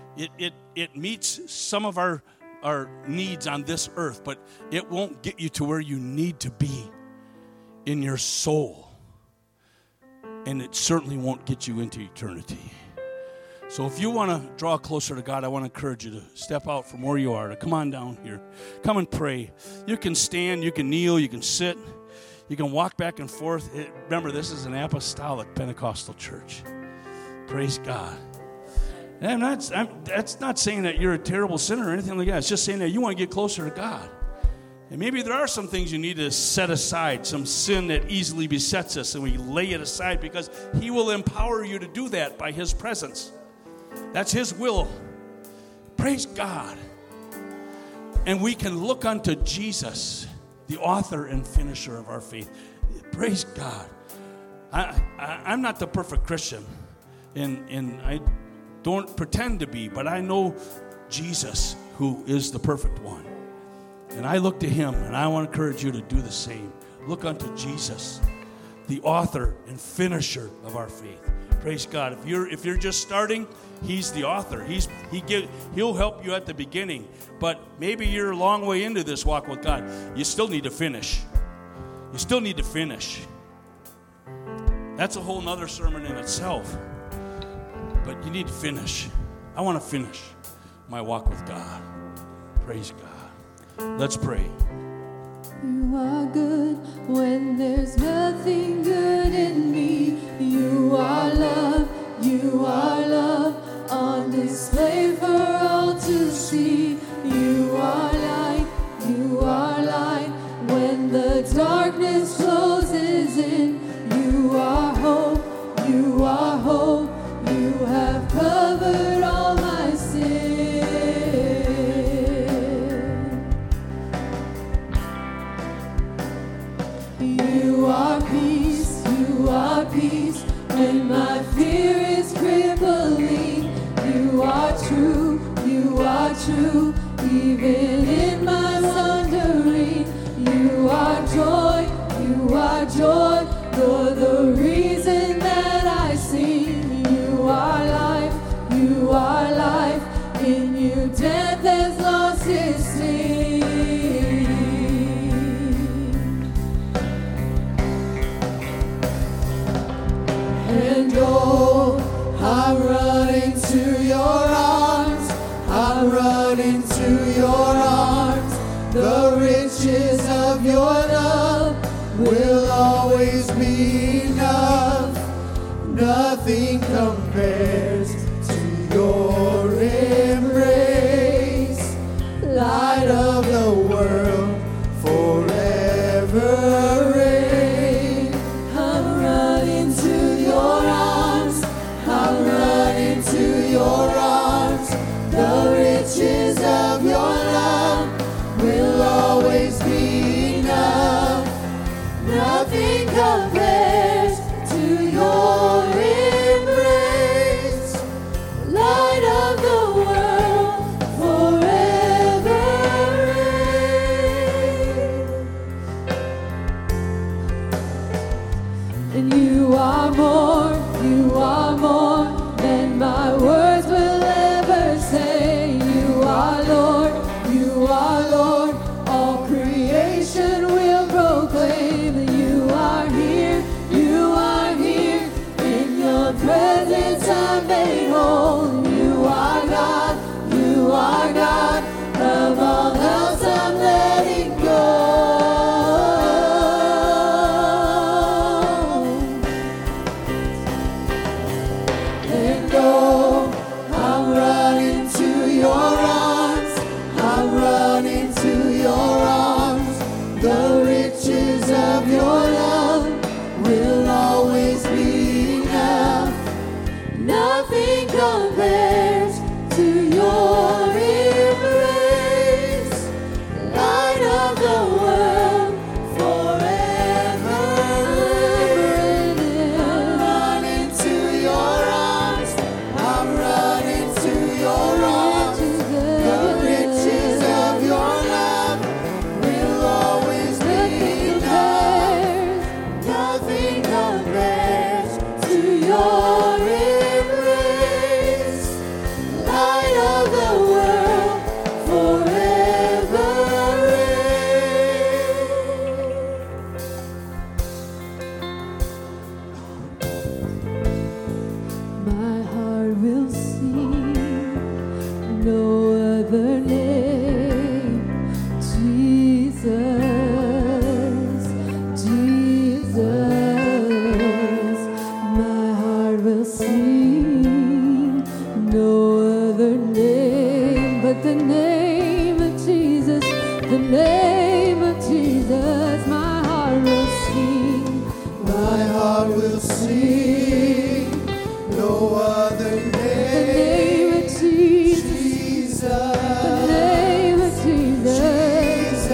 It meets some of our needs on this earth, but it won't get you to where you need to be in your soul. And it certainly won't get you into eternity. So if you want to draw closer to God, I want to encourage you to step out from where you are, to come on down here. Come and pray. You can stand, you can kneel, you can sit, you can walk back and forth. Remember, this is an apostolic Pentecostal church. Praise God. And that's not saying that you're a terrible sinner or anything like that. It's just saying that you want to get closer to God. And maybe there are some things you need to set aside, some sin that easily besets us, and we lay it aside because He will empower you to do that by His presence. That's His will. Praise God. And we can look unto Jesus, the author and finisher of our faith. Praise God. I'm not the perfect Christian, and I don't pretend to be, but I know Jesus, who is the perfect one. And I look to Him, and I want to encourage you to do the same. Look unto Jesus, the author and finisher of our faith. Praise God. If you're just starting, He's the author. He'll help you at the beginning. But maybe you're a long way into this walk with God. You still need to finish. You still need to finish. That's a whole nother sermon in itself. But you need to finish. I want to finish my walk with God. Praise God. Let's pray. You are good when there's nothing good in me. You are love on display for all to see. You are light when the darkness closes in. You are hope, you have covered all my sin. You are peace when my fear is crippling. You are true, even in my wandering. You are joy, you're the reason that I sing. You are life, in you death has lost its sting. And oh, I'm running to your arms, I'm running to your arms. The riches of your love will always be enough. Nothing compares to your embrace. Light of the world, forever reign. I'm running to your arms, I'm running to your arms. The riches of your love will always be enough. Nothing compares to your embrace. other name. Jesus, Jesus, my heart will sing. No other name but the name of Jesus, the name of Jesus, my heart will sing. My heart will sing. No other name. The name of Jesus. Jesus.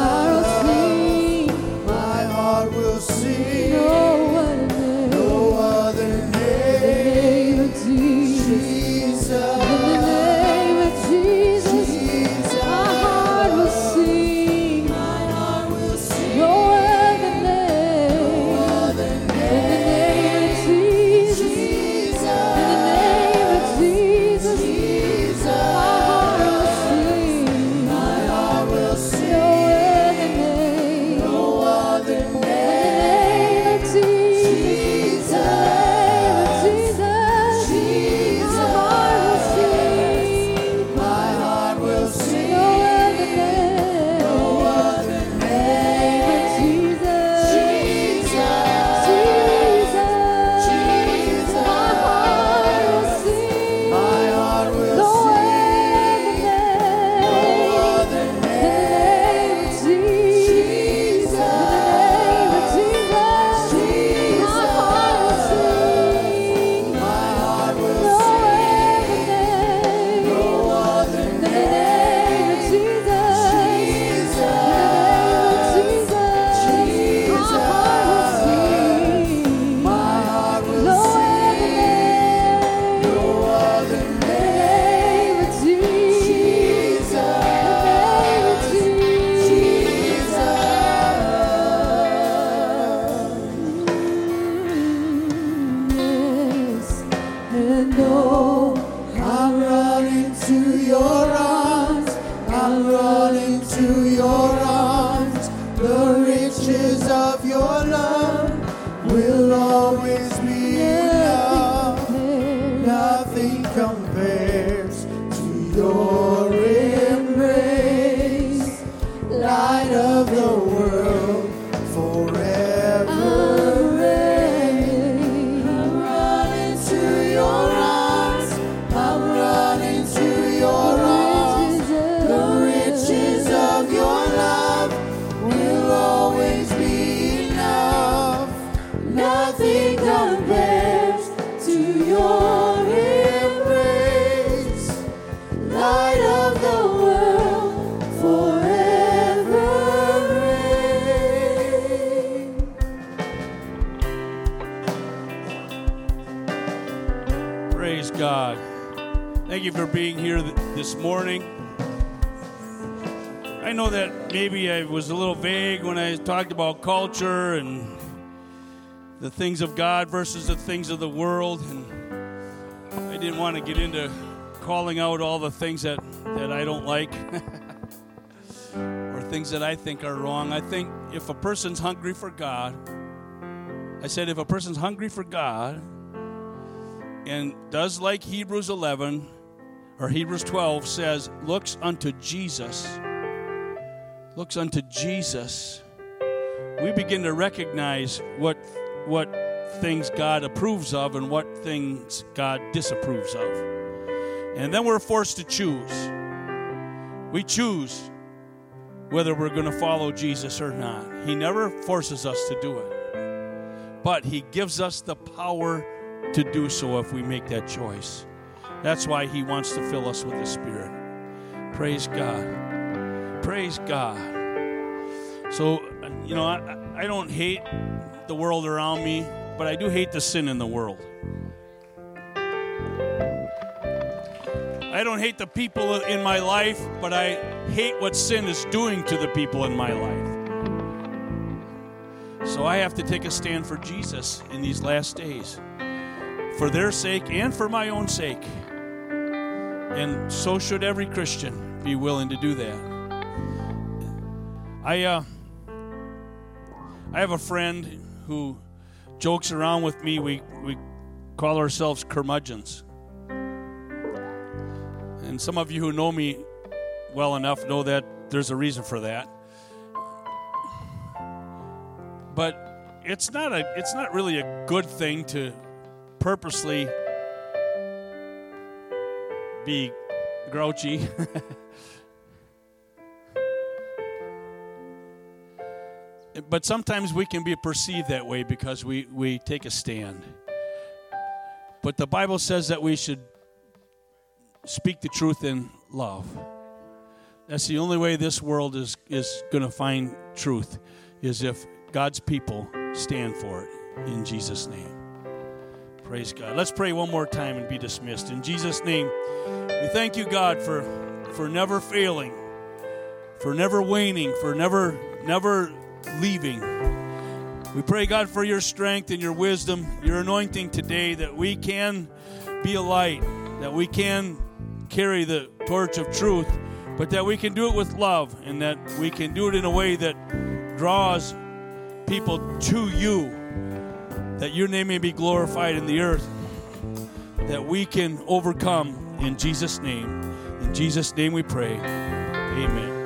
My heart will sing. No other name. No other The name. name of Jesus. Jesus. In the name of Jesus, Jesus. my heart will sing. My heart will sing. No other name. Other In the name. name of Jesus. Jesus. In the name of Jesus, Jesus. my heart will sing. My heart will No sing. other name. No other In the name. name of Jesus. In the name of Jesus, my heart will sing. My heart will sing. No other name. No other In the name. name of Jesus. Jesus. Jesus, my heart will sing. My heart will No sing. other name. In the name of Jesus. In the name of Jesus, my heart will sing. My heart will No sing. other name. In the name of Jesus. In the name of Jesus, my heart will sing. My heart will No sing. other name. No other In the name. name of Jesus. In the name of Jesus. And oh, I'm running to your arms. I'm running to your arms. The riches of your love will always be enough. Nothing compares to your embrace. Light of the world, forever reign. I'm running to your arms. I'm running to your arms. The riches of your love will always be enough. Nothing compares to your embrace. Light of the world, forever reign. Praise God. Thank you for being here this morning. I know that maybe I was a little vague when I talked about culture and the things of God versus the things of the world, and I didn't want to get into calling out all the things that I don't like or things that I think are wrong. I think if a person's hungry for God, if a person's hungry for God and does like Hebrews 11 or Hebrews 12 says, looks unto Jesus, we begin to recognize what things God approves of and what things God disapproves of. And then we're forced to choose. We choose whether we're going to follow Jesus or not. He never forces us to do it. But He gives us the power to do so if we make that choice. That's why He wants to fill us with the Spirit. Praise God. Praise God. So, I don't hate the world around me, but I do hate the sin in the world. I don't hate the people in my life, but I hate what sin is doing to the people in my life. So I have to take a stand for Jesus in these last days, for their sake and for my own sake. And so should every Christian be willing to do that. I have a friend who jokes around with me. We call ourselves curmudgeons. And some of you who know me well enough know that there's a reason for that. But it's not really a good thing to purposely be grouchy. But sometimes we can be perceived that way because we take a stand. But the Bible says that we should speak the truth in love. That's the only way this world is going to find truth, is if God's people stand for it in Jesus' name. Praise God. Let's pray one more time and be dismissed. In Jesus' name, we thank you, God, for never failing, for never waning, for never leaving. We pray, God, for your strength and your wisdom, your anointing today, that we can be a light, that we can carry the torch of truth, but that we can do it with love, and that we can do it in a way that draws people to you, that your name may be glorified in the earth, that we can overcome in Jesus' name. In Jesus' name we pray. Amen.